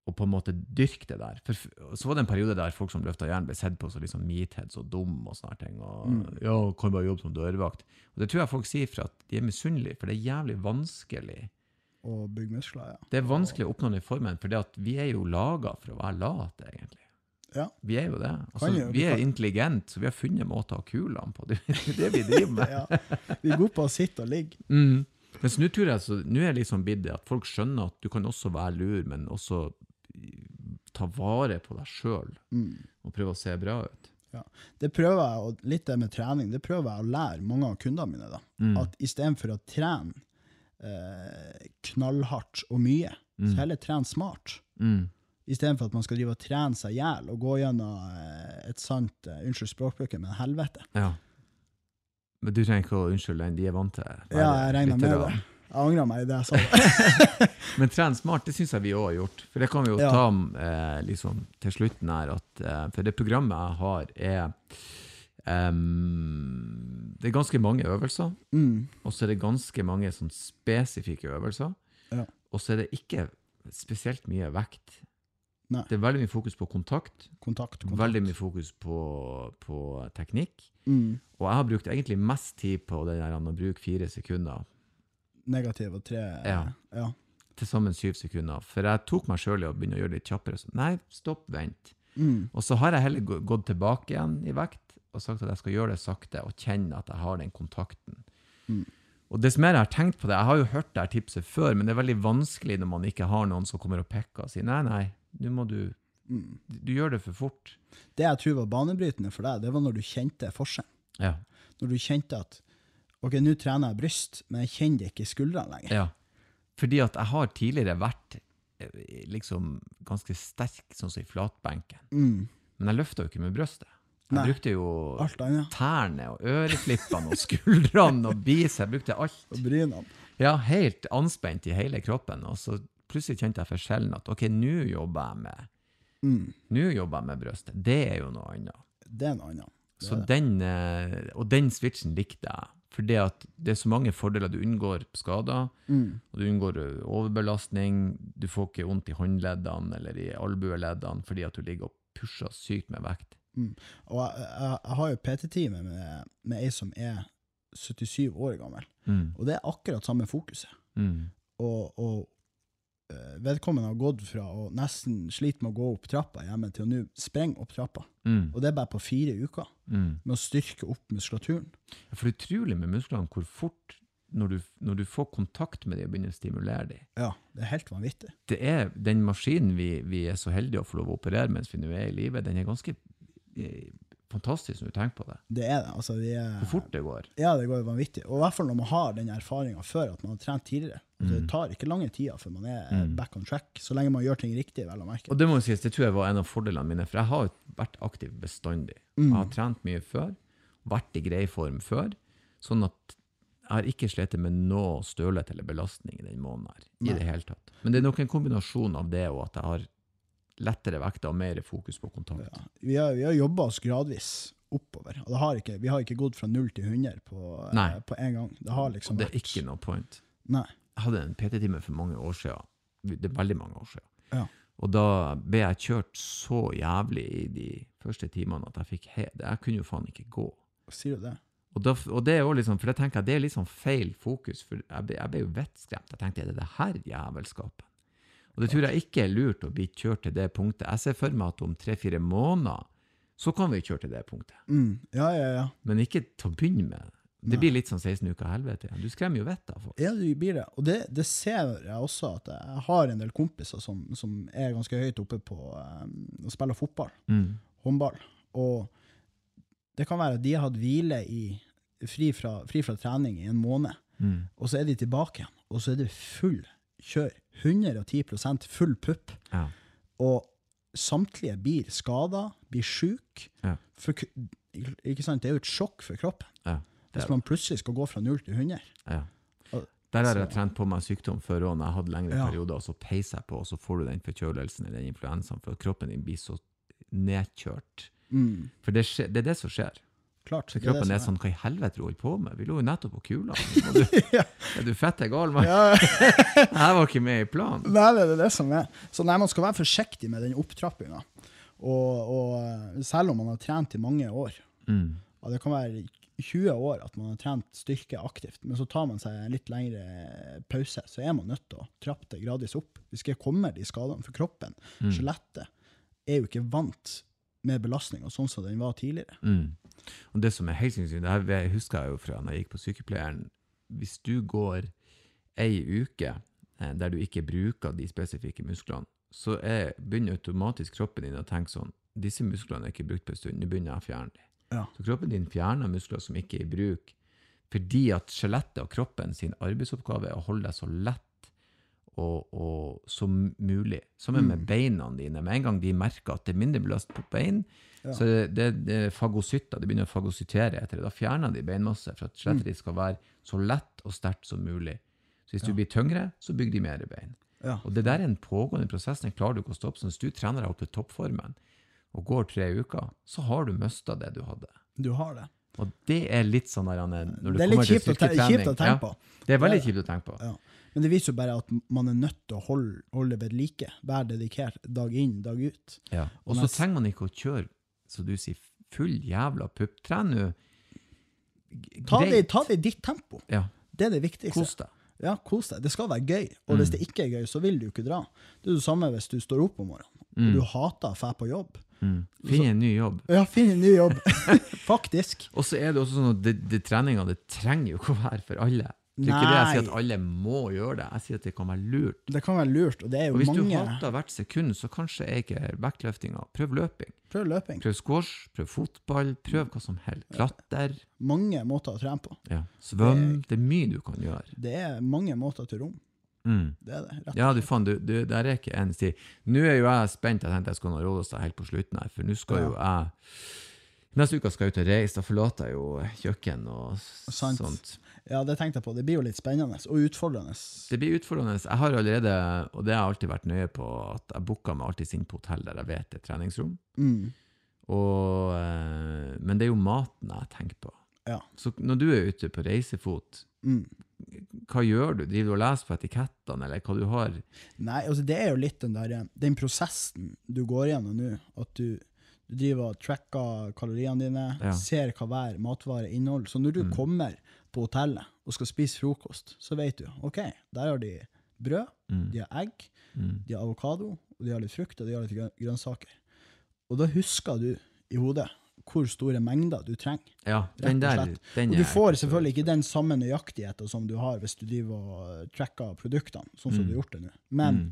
Speaker 1: og på en måte dyrke det der. For så var det en periode der folk som løftet jern ble sett på så liksom meatheads og dum og sånne ting, og mm. ja, kan bare jobbe som dørvakt. Og det tror jeg folk sier for at de er misunnelige, for det er jævlig vanskelig.
Speaker 2: Og bygge muskler, ja.
Speaker 1: Det er vanskelig å oppnå den formen, for det at vi er jo laget for å være late, egentlig.
Speaker 2: Ja.
Speaker 1: Vi er jo det. Altså,
Speaker 2: jo,
Speaker 1: vi er intelligent, så vi har funnet måter å kule dem på. Det er det vi driver med.
Speaker 2: Ja. Vi er gode på å sitte og ligge.
Speaker 1: Mm. Men så nå tror jeg, så, nå er det liksom bidd det at folk skjønner at du kan også være lur, men også ta vare på deg selv mm. og prøve å se bra ut.
Speaker 2: Ja. Det prøver jeg, og litt det med trening, det prøver jeg å lære mange av kundene mine da. Mm. At i stedet for å trene eh, knallhardt og mye, mm. så heller trene smart. Mm. I stedet for at man skal drive og trene seg ihjel og gå gjennom eh, et sant, eh, unnskyld språkbruket, men helvete.
Speaker 1: Ja. Men du trenger ikke å unnskylde den, de er vant til.
Speaker 2: Ja, jeg regner med det. Jeg angrer meg i det jeg sa.
Speaker 1: Men tren smart, det synes jeg vi også har gjort. For det kan vi jo ja. ta eh, liksom, til slutten her. At, eh, for det programmet jeg har er um, det er ganske mange øvelser. Mm. Og så er det ganske mange sånn, spesifikke øvelser. Ja. Og så er det ikke spesielt mye vekt. Nei. Det er veldig mye fokus på kontakt.
Speaker 2: Kontakt, kontakt.
Speaker 1: Veldig mye fokus på, på teknikk.
Speaker 2: Mm.
Speaker 1: Og jeg har brukt egentlig mest tid på det der å bruke fire sekunder.
Speaker 2: Negativ og tre.
Speaker 1: Ja.
Speaker 2: ja.
Speaker 1: Til sammen syv sekunder. For jeg tok meg selv i å begynne å gjøre det litt kjappere. Så, nei, stopp, vent. Mm. Og så har jeg heller gått tilbake igjen i vekt og sagt at jeg skal gjøre det sakte og kjenne at jeg har den kontakten. Mm. Og dess mer jeg har tenkt på det, jeg har jo hørt det her tipset før, men det er veldig vanskelig når man ikke har noen som kommer og pekker og sier, nei, nei, nå må du, mm. du gjør det for fort.
Speaker 2: Det jeg tror var banebrytende for deg, det var når du kjente forskjellen.
Speaker 1: Ja.
Speaker 2: Når du kjente at ok, nå trener jeg bryst, men jeg kjenner det ikke i skuldrene lenger.
Speaker 1: Ja, fordi at jeg har tidligere vært liksom ganske sterk, sånn som i flatbenken. Mm. Men jeg løftet jo ikke med brøstet. Jeg Nei. brukte jo tærne og øreflippene og skuldrene og bis. Jeg brukte alt.
Speaker 2: Og brynene.
Speaker 1: Ja, helt anspent i hele kroppen. Og så plutselig kjente jeg forskjellen at ok, nå jobber jeg med, mm. nå jobber jeg med brøstet. Det er jo noe annet.
Speaker 2: Det er noe annet. Det
Speaker 1: så
Speaker 2: er
Speaker 1: den, og den switchen likte jeg. For det at det er så mange fordeler. Du unngår skader, mm. og du unngår overbelastning, du får ikke vondt i håndleddene eller i albueleddene fordi at du ligger og pusher sykt med vekt.
Speaker 2: Mm. Og jeg, jeg, jeg har jo P T-time med, med ei som er syttisyv år gammel, mm. og det er akkurat samme fokuset. Mm. Og, og vedkommende har gått fra å nesten slite med å gå opp trappa hjemme til å nå sprenge opp trappa. Mm. Og det er bare på fire uker mm. med å styrke opp muskulaturen.
Speaker 1: Ja, for det er utrolig med musklene hvor fort når du, når du får kontakt med dem og begynner å stimulere dem.
Speaker 2: Ja, det er helt vanvittig.
Speaker 1: Det er den maskinen vi, vi er så heldige å få lov å operere mens vi nå er i livet, den er ganske eh, fantastisk når du tenker på det.
Speaker 2: Det er det. Altså, det er,
Speaker 1: hvor fort det går.
Speaker 2: Ja, det går vanvittig. Og i hvert fall når man har den erfaringen før at man har trent tidligere. Mm. Det tar ikke lange tida før man er mm. back on track, så lenge man gjør ting riktig, vel å merke.
Speaker 1: Og det må jeg si, det tror jeg var en av fordelene mine, for jeg har vært aktiv bestandig. Mm. Jeg har trent mye før, vært i grei form før, sånn at jeg har ikke slettet med noe stølhet eller belastning i den måneden her, i Nei. det hele tatt. Men det er nok en kombinasjon av det, og at jeg har lettere vekter og mer fokus på kontakt. Ja.
Speaker 2: Vi har, vi har jobbet oss gradvis oppover, og det har ikke, vi har ikke gått fra null til hundre på, eh, på en gang. Det har liksom
Speaker 1: og det er
Speaker 2: vært...
Speaker 1: ikke noe point.
Speaker 2: Nei.
Speaker 1: Jeg hadde en P T-time for mange år siden. Det er veldig mange år siden.
Speaker 2: Ja.
Speaker 1: Og da ble jeg kjørt så jævlig i de første timene at jeg fikk he- jeg kunne jo faen ikke gå.
Speaker 2: Sier du det?
Speaker 1: Og, da, og det er jo liksom, for jeg tenker at det er litt sånn feil fokus, for jeg ble, jeg ble jo vettskremt. Jeg tenkte, er det det her jævelskapet? Og det tror jeg ikke er lurt å bli kjørt til det punktet. Jeg ser for meg at om tre-fire måneder, så kan vi kjøre til det punktet.
Speaker 2: Mm. Ja, ja, ja.
Speaker 1: Men ikke til å begynne med. Det Nei. blir litt sånn seksten uker helvete. Du skremmer jo vett av folk.
Speaker 2: Ja, det blir det. Og det, det ser jeg også, at jeg har en del kompiser som, som er ganske høyt oppe på um, å spille fotball, mm. håndball. Og det kan være at de har hatt hvile i, fri, fra, fri fra trening i en måned, mm. og så er de tilbake igjen, og så er det full kjør. hundre og ti prosent full pupp.
Speaker 1: Ja.
Speaker 2: Og samtlige blir skadet, blir syk.
Speaker 1: Ja.
Speaker 2: For, ikke sant? Det er jo et sjokk for kroppen.
Speaker 1: Ja.
Speaker 2: Hvis man plutselig skal gå fra null til hundre.
Speaker 1: Ja. Der har jeg trent på meg sykdom før, og når jeg hadde lengre
Speaker 2: ja.
Speaker 1: perioder, og så peiser jeg på, og så får du den forkjølelsen eller den influensaen, for at kroppen din blir så nedkjørt. Mm. For det, skje, det er det som skjer.
Speaker 2: klart.
Speaker 1: Så
Speaker 2: Det er det
Speaker 1: kroppen
Speaker 2: som
Speaker 1: er
Speaker 2: er.
Speaker 1: sånn, hva i helvete du holder på med? Vi lå jo nettopp på kula. Nå må Du,
Speaker 2: Ja.
Speaker 1: er du fett er gal, mann?
Speaker 2: Ja,
Speaker 1: Jeg var ikke med i planen.
Speaker 2: nei, det er det som er. Så nei, man skal være forsiktig med den opptrappinga. Og, og selv om man har trent i mange år,
Speaker 1: Mm.
Speaker 2: ja, det kan være tjue år at man har trent styrke aktivt, men så tar man seg en litt lengre pause, så er man nødt til å trappe det gradvis opp. Hvis ikke kommer de skadene for kroppen.
Speaker 1: Mm.
Speaker 2: Skjelettet er jo ikke vant med belastning, og sånn som den var tidligere.
Speaker 1: Mm. Og det som er helt sinnssykt, det her husker jeg jo fra når jeg gikk på sykepleieren, hvis du går ei uke eh, der du ikke bruker de spesifikke musklene, så er, begynner automatisk kroppen din å tenke sånn, disse musklene er ikke brukt på en stund, nå begynner jeg å fjerne dem.
Speaker 2: Ja.
Speaker 1: Så kroppen din fjerner muskler som ikke er i bruk, fordi at skjelettet og kroppen sin arbeidsoppgave er å holde deg så lett og, og som mulig. Som er med
Speaker 2: Mm.
Speaker 1: beina dine. Med en gang de merker at det er mindre belast på bein,
Speaker 2: Ja.
Speaker 1: så det, det, det er fagocytter, det begynner å fagocytere etter det. Da fjerner de beinmasse for at skjelettet ditt skal være så lett og sterkt som mulig. Så hvis du
Speaker 2: Ja.
Speaker 1: blir tyngre, så bygger de mer bein.
Speaker 2: Ja.
Speaker 1: Og det der er en pågående prosess, den klarer du ikke å stoppe. Så hvis du trener deg opp til toppformen og går tre uker, så har du mistet det du hadde.
Speaker 2: Du har det.
Speaker 1: Og det er litt sånn der, når du
Speaker 2: Det er
Speaker 1: kommer
Speaker 2: litt
Speaker 1: til
Speaker 2: kjipt å, te
Speaker 1: styrketrening.
Speaker 2: kjipt å tenke
Speaker 1: Ja,
Speaker 2: på.
Speaker 1: det er veldig
Speaker 2: Det
Speaker 1: kjipt å tenke på.
Speaker 2: Ja. Men det viser jo bare at man er nødt til å holde, holde ved like, være dedikert dag inn, dag ut.
Speaker 1: Ja. Og så trenger man ikke å kjøre, så du sier, full jævla pupp. Tren nå.
Speaker 2: Ta det,
Speaker 1: Greit.
Speaker 2: ta det i ditt tempo.
Speaker 1: Ja,
Speaker 2: Det er det viktigste.
Speaker 1: kos deg.
Speaker 2: Ja, kos deg. Det skal være gøy. Og hvis det ikke er gøy, så vil du ikke dra. Det er det samme hvis du står opp om morgenen, og du hater å fære på jobb.
Speaker 1: Mm. Finn en ny jobb.
Speaker 2: Ja, finn en ny jobb. Faktisk.
Speaker 1: Og så er det også sånn at det, det treninga, det trenger jo ikke å være for alle. Det er ikke det jeg sier at alle må gjøre det. Jeg sier at det kan være lurt.
Speaker 2: Det kan være lurt, og det er jo
Speaker 1: Og hvis
Speaker 2: mange...
Speaker 1: du hater hvert sekund, så kanskje er ikke vektløftinga. Prøv løping.
Speaker 2: Prøv løping.
Speaker 1: Prøv squash, prøv fotball, prøv hva som helst. Klatter.
Speaker 2: Mange måter å trene på.
Speaker 1: Ja. Svøm. Det er mye du kan gjøre.
Speaker 2: Det er mange måter til rom.
Speaker 1: Mm.
Speaker 2: Det er det, rett og
Speaker 1: Ja, du
Speaker 2: slett.
Speaker 1: faen, du, du, der er ikke en sti. Nå er jo jeg spent, jeg tenkte jeg skulle råde oss helt på slutten her, for nå skal jo jeg, neste uke skal jeg ut og reise, da forlater jeg jo kjøkken og s-
Speaker 2: Sant.
Speaker 1: sånt.
Speaker 2: Ja, det tenkte jeg på. Det blir jo litt spennende og utfordrende.
Speaker 1: Det blir utfordrende. Jeg har allerede, og det har jeg alltid vært nøye på, at jeg booker meg alltid inn på hotell der jeg vet det er treningsrom.
Speaker 2: Mm.
Speaker 1: Og, eh, men det er jo maten jeg tenker på.
Speaker 2: Ja.
Speaker 1: Så når du er ute på reisefot,
Speaker 2: Mm.
Speaker 1: hva gjør du? Driver du og leser på etikettene, eller hva du har?
Speaker 2: Nei, altså det er jo litt den der, den prosessen du går gjennom nå, at du, du driver og tracker kaloriene dine,
Speaker 1: Ja.
Speaker 2: ser hva hver matvare inneholder. Så når du kommer på hotellet og skal spise frokost, så vet du, ok, der har de brød,
Speaker 1: Mm.
Speaker 2: de har egg,
Speaker 1: Mm.
Speaker 2: de har avokado, og de har litt frukt, og de har litt grøn- grønnsaker. Og da husker du i hodet hvor store mengder du trenger.
Speaker 1: Ja, den
Speaker 2: Rett og
Speaker 1: der,
Speaker 2: slett.
Speaker 1: den
Speaker 2: Og du
Speaker 1: er-
Speaker 2: får selvfølgelig ikke den samme nøyaktigheten som du har hvis du driver og tracker produktene, sånn som
Speaker 1: Mm.
Speaker 2: du har gjort det nå. Men
Speaker 1: Mm.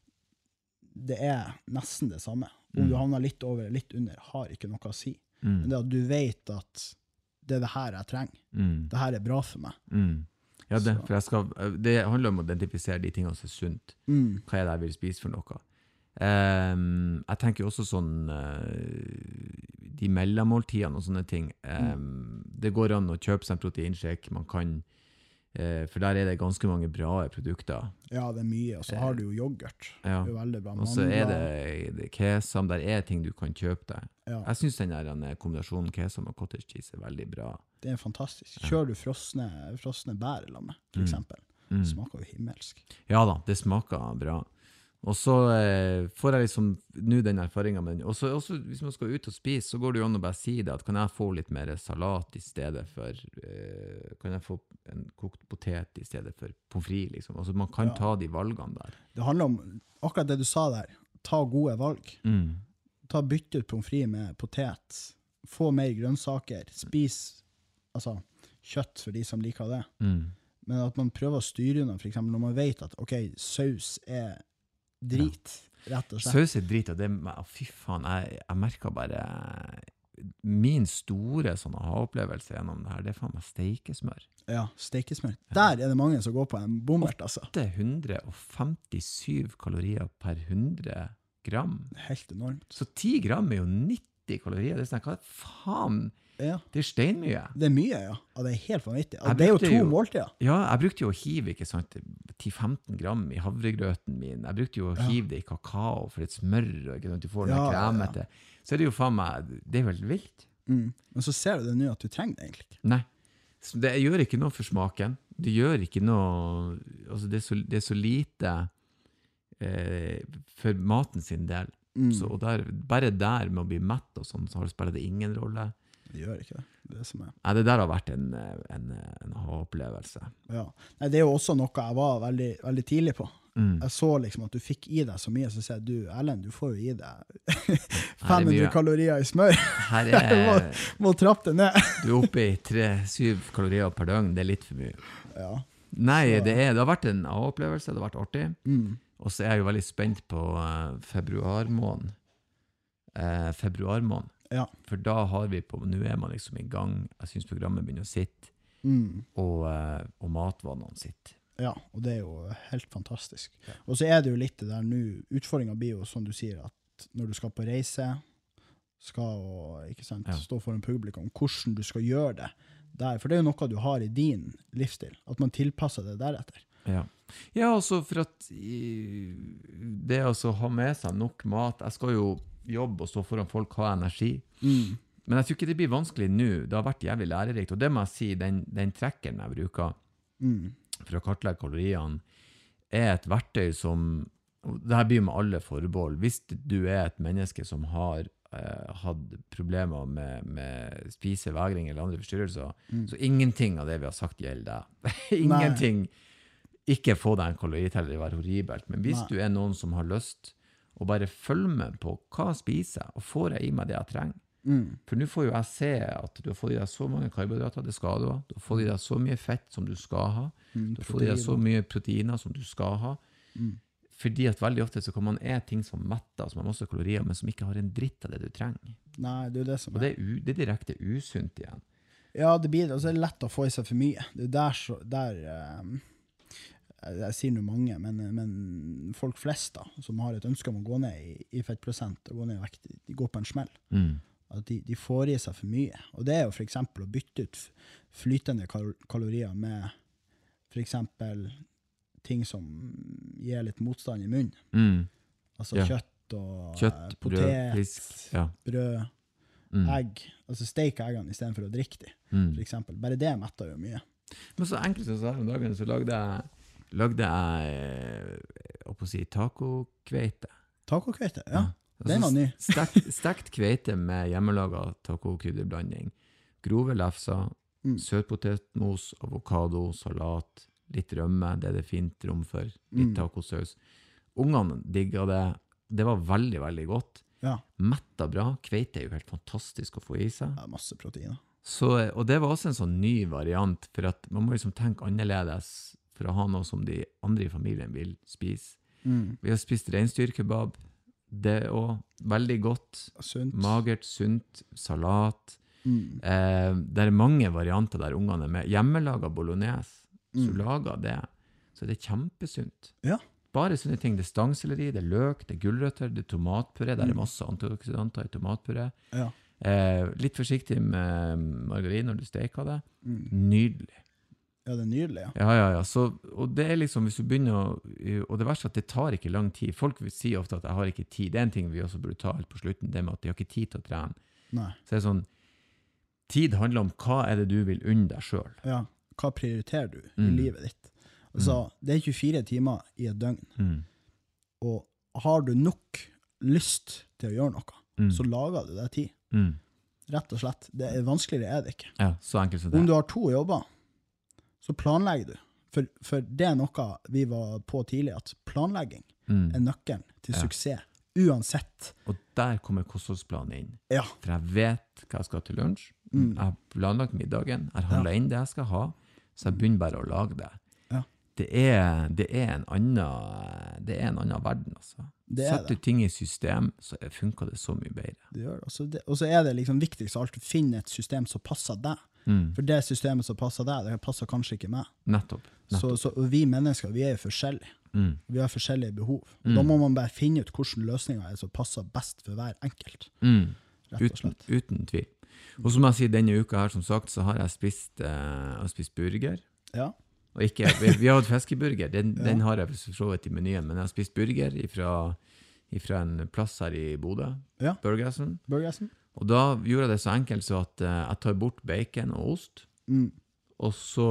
Speaker 2: det er nesten det samme. Om du havner litt over eller litt under, har ikke noe å si.
Speaker 1: Mm.
Speaker 2: Men det at du vet at det er det her jeg trenger.
Speaker 1: Mm.
Speaker 2: Det her er bra for meg.
Speaker 1: Mm. Ja, det,
Speaker 2: Så.
Speaker 1: for jeg skal, det handler om å identifisere de tingene som er sunt.
Speaker 2: Mm.
Speaker 1: Hva er det jeg vil spise for noe? Ehm, jeg tenker også sånn eh, de mellommåltidene og sånne ting. Ehm, det går an å kjøpe seg en proteinshake. Man kan, eh, for der er det ganske mange bra produkter.
Speaker 2: Ja, det er mye. Og så har du jo yoghurt.
Speaker 1: Ja.
Speaker 2: Det er jo veldig bra.
Speaker 1: Og så er det,
Speaker 2: Mandler.
Speaker 1: det kesam, der er ting du kan kjøpe deg.
Speaker 2: Ja,
Speaker 1: Jeg synes den der den kombinasjonen kesam og cottage cheese er veldig bra.
Speaker 2: det er fantastisk. Kjører du frosne, frosne bær i lag med, for eksempel.
Speaker 1: Mm.
Speaker 2: Det smaker jo himmelsk.
Speaker 1: Ja da, det smaker bra. Og så eh, får jeg liksom nå den erfaringen med den. Og så også, hvis man skal ut og spise, så går det jo an å bare si det, at kan jeg få litt mer salat i stedet for, eh, kan jeg få en kokt potet i stedet for pommes frites, liksom. Altså man kan
Speaker 2: Ja.
Speaker 1: ta de valgene der.
Speaker 2: Det handler om akkurat det du sa der. Ta gode valg.
Speaker 1: Mm.
Speaker 2: Ta bytte ut pommes frites med potet. Få mer grønnsaker. Spis altså, kjøtt for de som liker det.
Speaker 1: Mm.
Speaker 2: Men at man prøver å styre unna, for eksempel når man vet at ok, saus er drit, rett og slett.
Speaker 1: Saus er drit, og det, å, fy faen, jeg, jeg merker bare min store sånne ha-opplevelse gjennom det her, det er faen meg steikesmør.
Speaker 2: Ja, stekesmør. Der er det mange som går på en bommert, altså.
Speaker 1: åtte hundre femtisju kalorier per hundre gram.
Speaker 2: Helt enormt.
Speaker 1: Så ti gram er jo nitti kalorier. Det er sånn, hva faen?
Speaker 2: Ja,
Speaker 1: Det er steinmye.
Speaker 2: det er mye, ja. Ja, det er helt vanvittig. Ja,
Speaker 1: Jeg
Speaker 2: det er jo
Speaker 1: brukte
Speaker 2: to
Speaker 1: jo-
Speaker 2: måltider.
Speaker 1: Ja, jeg brukte jo å hive, ikke sant, ti til femten gram i havregrøten min. Jeg brukte jo å
Speaker 2: Ja.
Speaker 1: hive det i kakao for et smør, og ikke sant, du får den
Speaker 2: Ja,
Speaker 1: ja,
Speaker 2: ja, ja.
Speaker 1: kremete. Så er det jo faen meg, det er jo helt vilt.
Speaker 2: Mm. Men så ser du det nå at du trenger det egentlig ikke.
Speaker 1: Nei. Så det gjør ikke noe for smaken. Det gjør ikke noe... Altså, det er så, det er så lite eh, for maten sin del.
Speaker 2: Mm.
Speaker 1: Så, og der, bare der med å bli mett og sånn, så har det spillet det ingen rolle.
Speaker 2: Det gjør ikke det. Det, er det som er.
Speaker 1: Nei, det der har vært en, en, en opplevelse.
Speaker 2: Ja. Nei, det er jo også noe jeg var veldig, veldig tidlig på.
Speaker 1: Mm.
Speaker 2: Jeg så liksom at du fikk i deg så mye, så sier jeg, du, Erlend, du får jo i deg fem hundre kalorier i smør.
Speaker 1: Her er...
Speaker 2: Du må, må trappe det ned.
Speaker 1: Du er oppe i tre syv kalorier per døgn, det er litt for mye.
Speaker 2: Ja.
Speaker 1: Nei,
Speaker 2: Så...
Speaker 1: det, er, det har vært en opplevelse, det har vært artig.
Speaker 2: Mm.
Speaker 1: Og så er jeg jo veldig spent på uh, februarmåneden. Uh, februarmåneden.
Speaker 2: Ja.
Speaker 1: For da har vi på, nå er man liksom i gang, jeg synes programmet begynner å sitte,
Speaker 2: Mm.
Speaker 1: og, uh, og matvanene sitter.
Speaker 2: Ja, og det er jo helt fantastisk. Ja. Og så er det jo litt det der nå, utfordringen blir jo, som du sier, at når du skal på reise, skal og, ikke sant,
Speaker 1: Ja.
Speaker 2: stå for en publikum, hvordan du skal gjøre det der, for det er jo noe du har i din livsstil, at man tilpasser det deretter.
Speaker 1: Ja, ja altså for at i, det altså å ha med seg nok mat, jeg skal jo jobbe og stå foran folk, ha energi,
Speaker 2: Mm.
Speaker 1: men jeg tror ikke det blir vanskelig nå, det har vært jævlig lærerikt, og det må jeg si, den, den trekkeren jeg bruker
Speaker 2: Mm.
Speaker 1: for å kartlegge kaloriene, er et verktøy som, og det her blir med alle forbehold, hvis du er et menneske som har eh, hatt problemer med, med spisevegring eller andre forstyrrelser,
Speaker 2: Mm.
Speaker 1: så ingenting av det vi har sagt gjelder deg. Ingenting, ikke få deg en kaloriteller, det var horribelt, men hvis
Speaker 2: Nei.
Speaker 1: du er noen som har lyst å bare følge med på hva jeg spiser, og får jeg i meg det jeg trenger,
Speaker 2: Mm.
Speaker 1: for nå får jo jeg se at du har fått i deg så mange karbohydrater, det skal du ha, du har fått i deg så mye fett som du skal ha,
Speaker 2: Mm.
Speaker 1: du har fått i deg så mye proteiner som du skal ha,
Speaker 2: Mm.
Speaker 1: fordi at veldig ofte så kan man ete ting som metter, som har masse kalorier, men som ikke har en dritt av det du trenger.
Speaker 2: Nei, det er jo det som
Speaker 1: Og
Speaker 2: er.
Speaker 1: det er, u, det er direkte usunt igjen.
Speaker 2: Ja, det blir det, og så er det lett å få i seg for mye. Det er der, så, der um, jeg, jeg sier noe mange, men, men folk flest da, som har et ønske om å gå ned i, i fettprosent, og gå ned i vekt, de går på en smell.
Speaker 1: Mm.
Speaker 2: At de, de får i seg for mye. Og det er jo for eksempel å bytte ut flytende kal kalorier med for eksempel ting som gir litt motstand i munnen.
Speaker 1: Mm.
Speaker 2: Altså
Speaker 1: Ja.
Speaker 2: kjøtt og
Speaker 1: Kjøtt,
Speaker 2: eh, potet,
Speaker 1: brød, fisk, ja.
Speaker 2: brød,
Speaker 1: Mm.
Speaker 2: egg. Altså steik eggene i stedet for å drikke de,
Speaker 1: Mm.
Speaker 2: for eksempel. Bare det metter jo mye.
Speaker 1: Men så enkelt som så her om dagen, så lagde jeg, lagde jeg, eh, å på å si, tacokveite.
Speaker 2: Tacokveite, ja.
Speaker 1: Altså,
Speaker 2: Den var ny.
Speaker 1: Stekt, stekt kveite med hjemmelaget tacokrydderblanding. Grove lefser,
Speaker 2: Mm.
Speaker 1: søtpotetmos, avokado, salat, litt rømme, det er det fint rom for, litt
Speaker 2: Mm.
Speaker 1: tacosaus. Ungene digget det. Det var veldig, veldig godt.
Speaker 2: Ja,
Speaker 1: Metta bra. Kveite er jo helt fantastisk å få i seg.
Speaker 2: det er masse proteiner.
Speaker 1: Så, og det var også en sånn ny variant, for at man må liksom tenke annerledes for å ha noe som de andre i familien vil spise.
Speaker 2: Mm.
Speaker 1: Vi har spist reinsdyrkebab. Det er også veldig godt.
Speaker 2: Sunt.
Speaker 1: Magert, sunt, salat.
Speaker 2: Mm.
Speaker 1: Eh, det er mange varianter der ungene er med. Hjemmelaget bolognese, så
Speaker 2: Mm.
Speaker 1: lager det. Så det er kjempesunt.
Speaker 2: Ja.
Speaker 1: Bare sånne ting. Det er stangselleri, det er løk, det er gulrøtter, det er tomatpuré. Der er
Speaker 2: Mm.
Speaker 1: masse antioksidanter i tomatpuré.
Speaker 2: Ja.
Speaker 1: Eh, litt forsiktig med margarin når du steker det.
Speaker 2: Mm.
Speaker 1: Nydelig.
Speaker 2: Ja, det er nydelig, ja.
Speaker 1: Ja, ja, ja. Så, og det er liksom, hvis du begynner å, og det verste er at det tar ikke lang tid. Folk vil si ofte at jeg har ikke tid. Det er en ting vi også burde ta helt på slutten, det med at de har ikke tid til å trene.
Speaker 2: Nei.
Speaker 1: Så det er sånn, tid handler om hva er det du vil unne deg selv.
Speaker 2: Ja. Hva prioriterer du i
Speaker 1: Mm.
Speaker 2: livet ditt? Altså, det er tjuefire timer i et døgn,
Speaker 1: Mm.
Speaker 2: og har du nok lyst til å gjøre noe,
Speaker 1: Mm.
Speaker 2: så lager du deg tid.
Speaker 1: Mm.
Speaker 2: Rett og slett. Det er vanskeligere er det ikke.
Speaker 1: Ja, så enkelt som det.
Speaker 2: Om du har to jobber, så planlegger du. For, for det er noe vi var på tidlig, at planlegging
Speaker 1: Mm.
Speaker 2: er nøkkelen til
Speaker 1: Ja.
Speaker 2: suksess. Uansett.
Speaker 1: Og der kommer kostholdsplanen inn.
Speaker 2: Ja.
Speaker 1: For jeg vet hva jeg skal til lunsj.
Speaker 2: Mm.
Speaker 1: Jeg har planlagt middagen. Jeg har handlet inn det jeg skal ha. Så jeg begynner bare å lage det.
Speaker 2: Ja.
Speaker 1: Det er, det er en annen, det er en annen verden, altså.
Speaker 2: Det er
Speaker 1: Setter du ting i system, så funker det så mye bedre.
Speaker 2: Det gjør det. Og så det- Og så er det liksom viktigst av alt å finne et system som passer deg.
Speaker 1: Mm.
Speaker 2: For det systemet som passer deg, det passer kanskje ikke meg.
Speaker 1: Nettopp.
Speaker 2: Så,
Speaker 1: Nettopp.
Speaker 2: så og vi mennesker, vi er jo forskjellige.
Speaker 1: Mm.
Speaker 2: Vi har forskjellige behov. Og
Speaker 1: Mm.
Speaker 2: da må man bare finne ut hvilke løsninger er som passer best for hver enkelt.
Speaker 1: Mm.
Speaker 2: Rett og
Speaker 1: Uten,
Speaker 2: slett.
Speaker 1: uten tvil. Og som jeg sier, denne uka her, som sagt, så har jeg spist, eh, jeg har spist burger.
Speaker 2: Ja.
Speaker 1: Og ikke, vi, vi har hatt fiskeburger, den,
Speaker 2: Ja.
Speaker 1: den har jeg for så vidt i menyen, men jeg har spist burger ifra, ifra en plass her i Bodø,
Speaker 2: Ja.
Speaker 1: Burgersen.
Speaker 2: Burgersen.
Speaker 1: Og da gjorde jeg det så enkelt så at eh, jeg tar bort bacon og ost,
Speaker 2: Mm.
Speaker 1: og så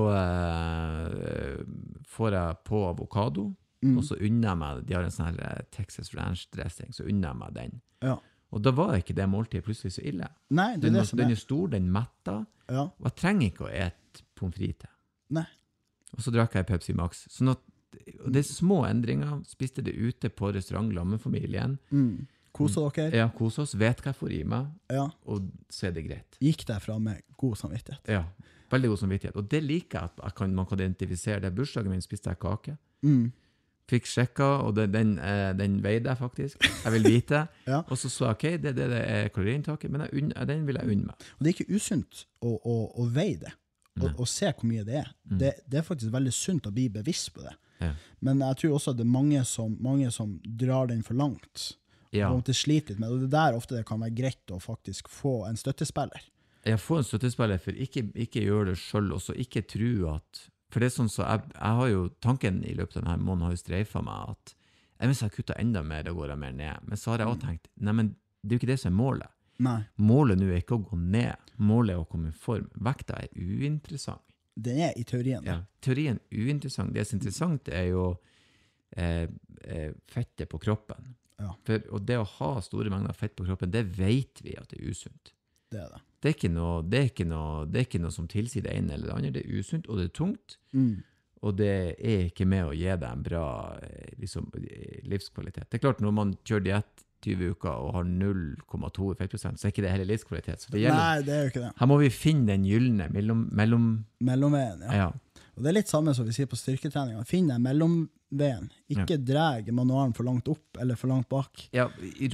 Speaker 1: eh, får jeg på avokado,
Speaker 2: Mm.
Speaker 1: og så unner jeg meg, de har en sånn her eh, Texas Ranch dressing, så unner jeg meg den.
Speaker 2: Ja.
Speaker 1: Og da var ikke det måltidet plutselig så ille.
Speaker 2: Nei, det er
Speaker 1: Den,
Speaker 2: det
Speaker 1: var,
Speaker 2: som
Speaker 1: den
Speaker 2: er.
Speaker 1: er stor, den metter,
Speaker 2: Ja.
Speaker 1: og jeg trenger ikke å ete pommes frites.
Speaker 2: Nei.
Speaker 1: Og så drakk jeg Pepsi Max. Sånn at, og det er små endringer. Spiste det ute på restaurant, lammefamilien.
Speaker 2: Mm. Koser dere?
Speaker 1: Ja, kos oss, vet hva jeg får i meg,
Speaker 2: Ja.
Speaker 1: og så er det greit.
Speaker 2: Gikk derfra med god samvittighet.
Speaker 1: Ja, veldig god samvittighet. Og det liker jeg, at jeg kan, man kan identifisere det. Bursdagen min spiste jeg kake.
Speaker 2: Mm.
Speaker 1: Fikk sjekka, og den, den, eh, den veide jeg faktisk. Jeg vil vite.
Speaker 2: Ja.
Speaker 1: Og så sa jeg, ok, det, det, det er kaloriinntaket, men jeg, unn- den vil jeg unne meg.
Speaker 2: Og det er ikke usunt å, å, å veie det, og,
Speaker 1: Nei.
Speaker 2: og se hvor mye det er. Det, det er faktisk veldig sunt å bli bevisst på det.
Speaker 1: Ja.
Speaker 2: Men jeg tror også at det er mange som, mange som drar den for langt.
Speaker 1: Ja.
Speaker 2: Og det sliter litt med, og det er der ofte det kan være greit å faktisk få en støttespiller.
Speaker 1: Jeg får en støttespiller, for ikke, ikke gjør det selv, og så ikke tro at, for det er sånn så, jeg, jeg har jo, tanken i løpet av denne måneden har jo streifet meg at, jeg hvis jeg kutter enda mer, da går jeg mer ned. Men så har jeg også tenkt, nei, men det er jo ikke det som er målet.
Speaker 2: Nei,
Speaker 1: Målet nå er ikke å gå ned, målet er å komme i form. Vekta er uinteressant.
Speaker 2: det er i teorien.
Speaker 1: Ja, teorien er uinteressant. Det som er interessant er jo eh, eh, fettet på kroppen.
Speaker 2: Ja.
Speaker 1: For, og det å ha store mengder fett på kroppen, det vet vi at det er usunt.
Speaker 2: Det er det.
Speaker 1: Det er ikke noe, det er ikke noe, det er ikke noe som tilsier det ene eller det andre. Det er usunt, og det er tungt,
Speaker 2: Mm.
Speaker 1: og det er ikke med å gi deg en bra eh, liksom, eh, livskvalitet. Det er klart, når man kjører diett tyve uker og har null komma to fettprosent, så er ikke det heller livskvalitet. Så det gjelder,
Speaker 2: Nei, det er jo ikke det.
Speaker 1: her må vi finne den gyllene mellom, mellom
Speaker 2: Mellomveien, ja.
Speaker 1: ja.
Speaker 2: Og det er litt samme som vi sier på styrketrening. Finn deg mellomveien. Ikke dreg manualen for langt opp eller for langt bak.
Speaker 1: Ja,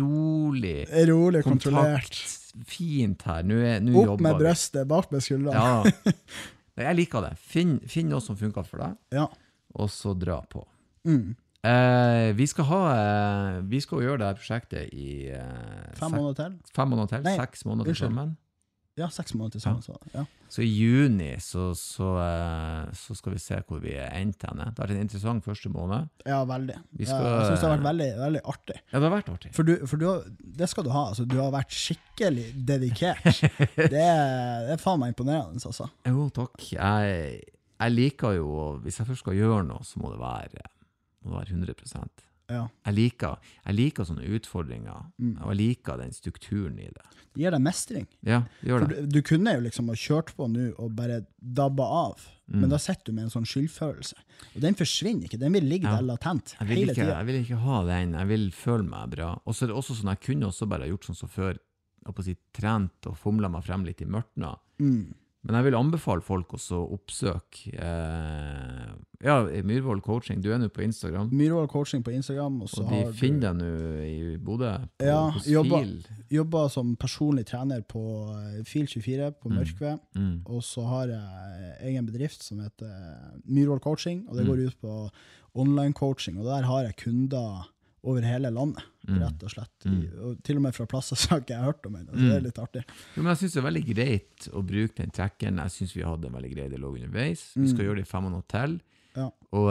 Speaker 1: rolig,
Speaker 2: Rolig, kontrollert.
Speaker 1: kontakt, fint her. Nå, er, nå
Speaker 2: Opp
Speaker 1: jobber
Speaker 2: med
Speaker 1: vi.
Speaker 2: brøstet, bak med skuldrene.
Speaker 1: Ja, Nei, jeg liker det. Finn, finn noe som funker for deg,
Speaker 2: Ja.
Speaker 1: og så dra på.
Speaker 2: Mm.
Speaker 1: Eh, vi skal ha, eh, vi skal gjøre det her prosjektet i eh,
Speaker 2: Fem
Speaker 1: sek-
Speaker 2: måneder til.
Speaker 1: fem måneder til,
Speaker 2: Nei,
Speaker 1: seks måneder
Speaker 2: unnskyld.
Speaker 1: sammen.
Speaker 2: Ja, seks måneder til sammen. Så, ja.
Speaker 1: Så i juni så, så, eh, så skal vi se hvor vi er endt henne. Det har vært en interessant første måned.
Speaker 2: ja, veldig.
Speaker 1: Vi
Speaker 2: Ja,
Speaker 1: skal-
Speaker 2: jeg synes det har vært veldig, veldig artig.
Speaker 1: Ja, det har vært artig.
Speaker 2: For, du, for du, har- det skal du ha. Altså, du har vært skikkelig dedikert. Det er, det er faen meg imponerende, altså.
Speaker 1: Jo, takk. Jeg, jeg liker jo, hvis jeg først skal gjøre noe, så må det være, må det være hundre prosent.
Speaker 2: Ja.
Speaker 1: Jeg liker, jeg liker sånne utfordringer,
Speaker 2: Mm.
Speaker 1: og jeg liker den strukturen i det.
Speaker 2: Det gir deg mestring.
Speaker 1: Ja, det gjør
Speaker 2: For
Speaker 1: det.
Speaker 2: du, du kunne jo liksom ha kjørt på nå og bare dabba av,
Speaker 1: Mm.
Speaker 2: men da sitter du med en sånn skyldfølelse. Og den forsvinner ikke, den vil ligge
Speaker 1: Ja.
Speaker 2: der latent
Speaker 1: Jeg vil,
Speaker 2: hele
Speaker 1: ikke,
Speaker 2: tiden.
Speaker 1: jeg vil ikke ha den, jeg vil føle meg bra. Og så er det også sånn, jeg kunne også bare ha gjort sånn som før, jeg på å si, trent og fomlet meg frem litt i mørtene.
Speaker 2: Mm.
Speaker 1: Men jeg vil anbefale folk også å oppsøke eh, ja, Myhrvold Coaching, du er nå på Instagram,
Speaker 2: Myhrvold Coaching på Instagram, og så
Speaker 1: og de
Speaker 2: har
Speaker 1: finner deg nå i Bodø på,
Speaker 2: Ja,
Speaker 1: hos
Speaker 2: jobba-
Speaker 1: Fil.
Speaker 2: du jobba som personlig trener på eh, Fil tjuefire på Mørkved,
Speaker 1: Mm.
Speaker 2: og så har jeg egen bedrift som heter Myhrvold Coaching, og det
Speaker 1: Mm.
Speaker 2: går ut på online coaching, og der har jeg kunder over hele landet,
Speaker 1: Mm.
Speaker 2: rett og slett. I,
Speaker 1: Mm.
Speaker 2: og til og med fra plasser som jeg ikke har hørt om ennå, så det er litt artig.
Speaker 1: Jo, men jeg synes det er veldig greit å bruke den trekkeren. Jeg synes vi hadde en veldig grei dialog underveis. Vi skal
Speaker 2: Mm.
Speaker 1: gjøre det i fem måneder til.
Speaker 2: Ja.
Speaker 1: Og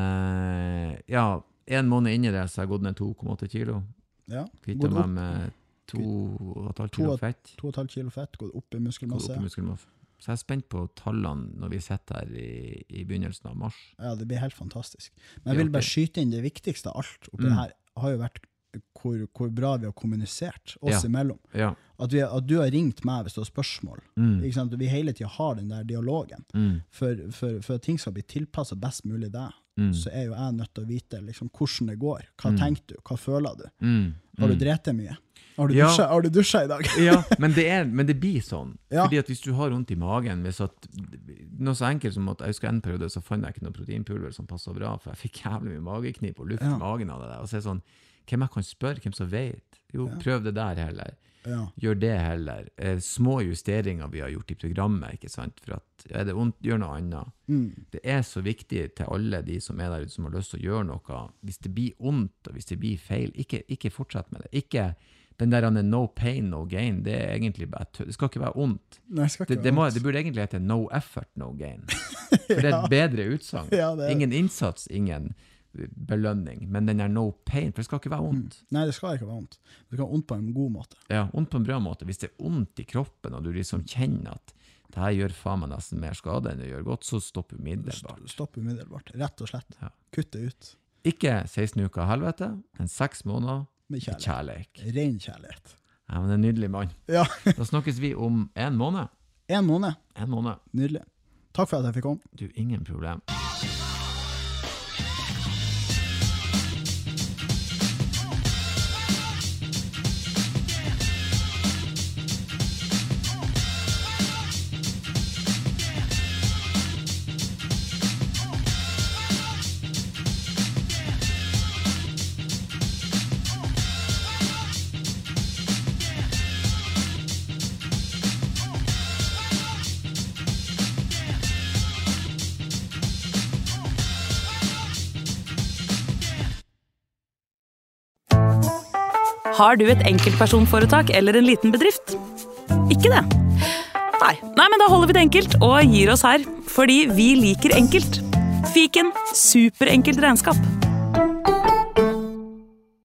Speaker 1: eh, ja, en måned inn i det så har jeg gått ned to komma åtte kilo.
Speaker 2: Ja.
Speaker 1: Kvittet
Speaker 2: Gått
Speaker 1: meg
Speaker 2: opp
Speaker 1: med to og et halvt
Speaker 2: To
Speaker 1: kilo
Speaker 2: og-
Speaker 1: fett.
Speaker 2: to komma fem kilo fett, gått opp i
Speaker 1: Gått
Speaker 2: muskelmasse.
Speaker 1: opp i muskelmasse. Så jeg er spent på tallene når vi sitter her i, i begynnelsen av mars.
Speaker 2: Ja, det blir helt fantastisk. Men
Speaker 1: Det
Speaker 2: jeg
Speaker 1: er
Speaker 2: vil bare
Speaker 1: artig.
Speaker 2: skyte inn det viktigste av alt oppi
Speaker 1: Mm.
Speaker 2: det her, har jo vært hvor, hvor bra vi har kommunisert oss
Speaker 1: Ja.
Speaker 2: imellom.
Speaker 1: Ja.
Speaker 2: At, vi, at du har ringt meg hvis du har spørsmål.
Speaker 1: Mm.
Speaker 2: Ikke sant? Og vi hele tiden har den der dialogen.
Speaker 1: Mm.
Speaker 2: For, for, for at ting skal bli tilpasset best mulig deg,
Speaker 1: Mm.
Speaker 2: så er jo jeg nødt til å vite liksom, hvordan det går. Hva
Speaker 1: Mm.
Speaker 2: tenker du? Hva føler du?
Speaker 1: Mm.
Speaker 2: Har du
Speaker 1: Mm.
Speaker 2: drept deg mye? Har du
Speaker 1: Ja.
Speaker 2: dusja, har du dusja i dag?
Speaker 1: Ja, men det, er, men det blir sånn.
Speaker 2: Ja.
Speaker 1: Fordi at hvis du har vondt i magen, hvis at, noe så enkelt som at jeg husker en periode, så fant jeg ikke noe proteinpulver som passet bra, for jeg fikk jævlig mye mageknip og luft
Speaker 2: Ja.
Speaker 1: i magen av det der. Og så er det sånn, hvem jeg kan spørre, hvem som vet? Jo,
Speaker 2: Ja.
Speaker 1: prøv det der heller.
Speaker 2: Ja.
Speaker 1: Gjør det heller. Eh, små justeringer vi har gjort i programmet, ikke sant? For at er det vondt, gjør noe annet.
Speaker 2: Mm.
Speaker 1: Det er så viktig til alle de som er der ute som har lyst til å gjøre noe. Hvis det blir ondt, og hvis det blir feil, ikke, ikke fortsett med det. Ikke den der no pain, no gain, det er egentlig bare tø- det skal ikke være ondt.
Speaker 2: Nei, skal ikke
Speaker 1: Det, det,
Speaker 2: være
Speaker 1: må,
Speaker 2: vondt.
Speaker 1: det burde egentlig hete no effort, no gain. For det er et bedre utsagn.
Speaker 2: Ja, det er-
Speaker 1: Ingen innsats, ingen belønning, men den er no pain, for det skal ikke være ondt.
Speaker 2: Mm. Nei, det skal ikke være ondt. Det skal være ondt på en god måte.
Speaker 1: Ja, ondt på en bra måte. Hvis det er ondt i kroppen, og du liksom kjenner at det her gjør faen meg nesten mer skade enn det gjør godt, så stopp umiddelbart.
Speaker 2: Stopp umiddelbart, rett og slett.
Speaker 1: Ja.
Speaker 2: Kutt det ut.
Speaker 1: Ikke seksten uker helvete, men seks måneder
Speaker 2: med kjærlighet.
Speaker 1: kjærlighet.
Speaker 2: Ren kjærlighet.
Speaker 1: Ja, men det er en nydelig mann.
Speaker 2: Ja.
Speaker 1: Da snakkes vi om en måned.
Speaker 2: En måned.
Speaker 1: En måned.
Speaker 2: Nydelig. Takk for at jeg fikk komme.
Speaker 1: Du, ingen problem.
Speaker 3: Har du et enkeltpersonforetak eller en liten bedrift? Ikke det? Nei. Nei, men da holder vi det enkelt og gir oss her, fordi vi liker enkelt. Fiken, superenkelt regnskap.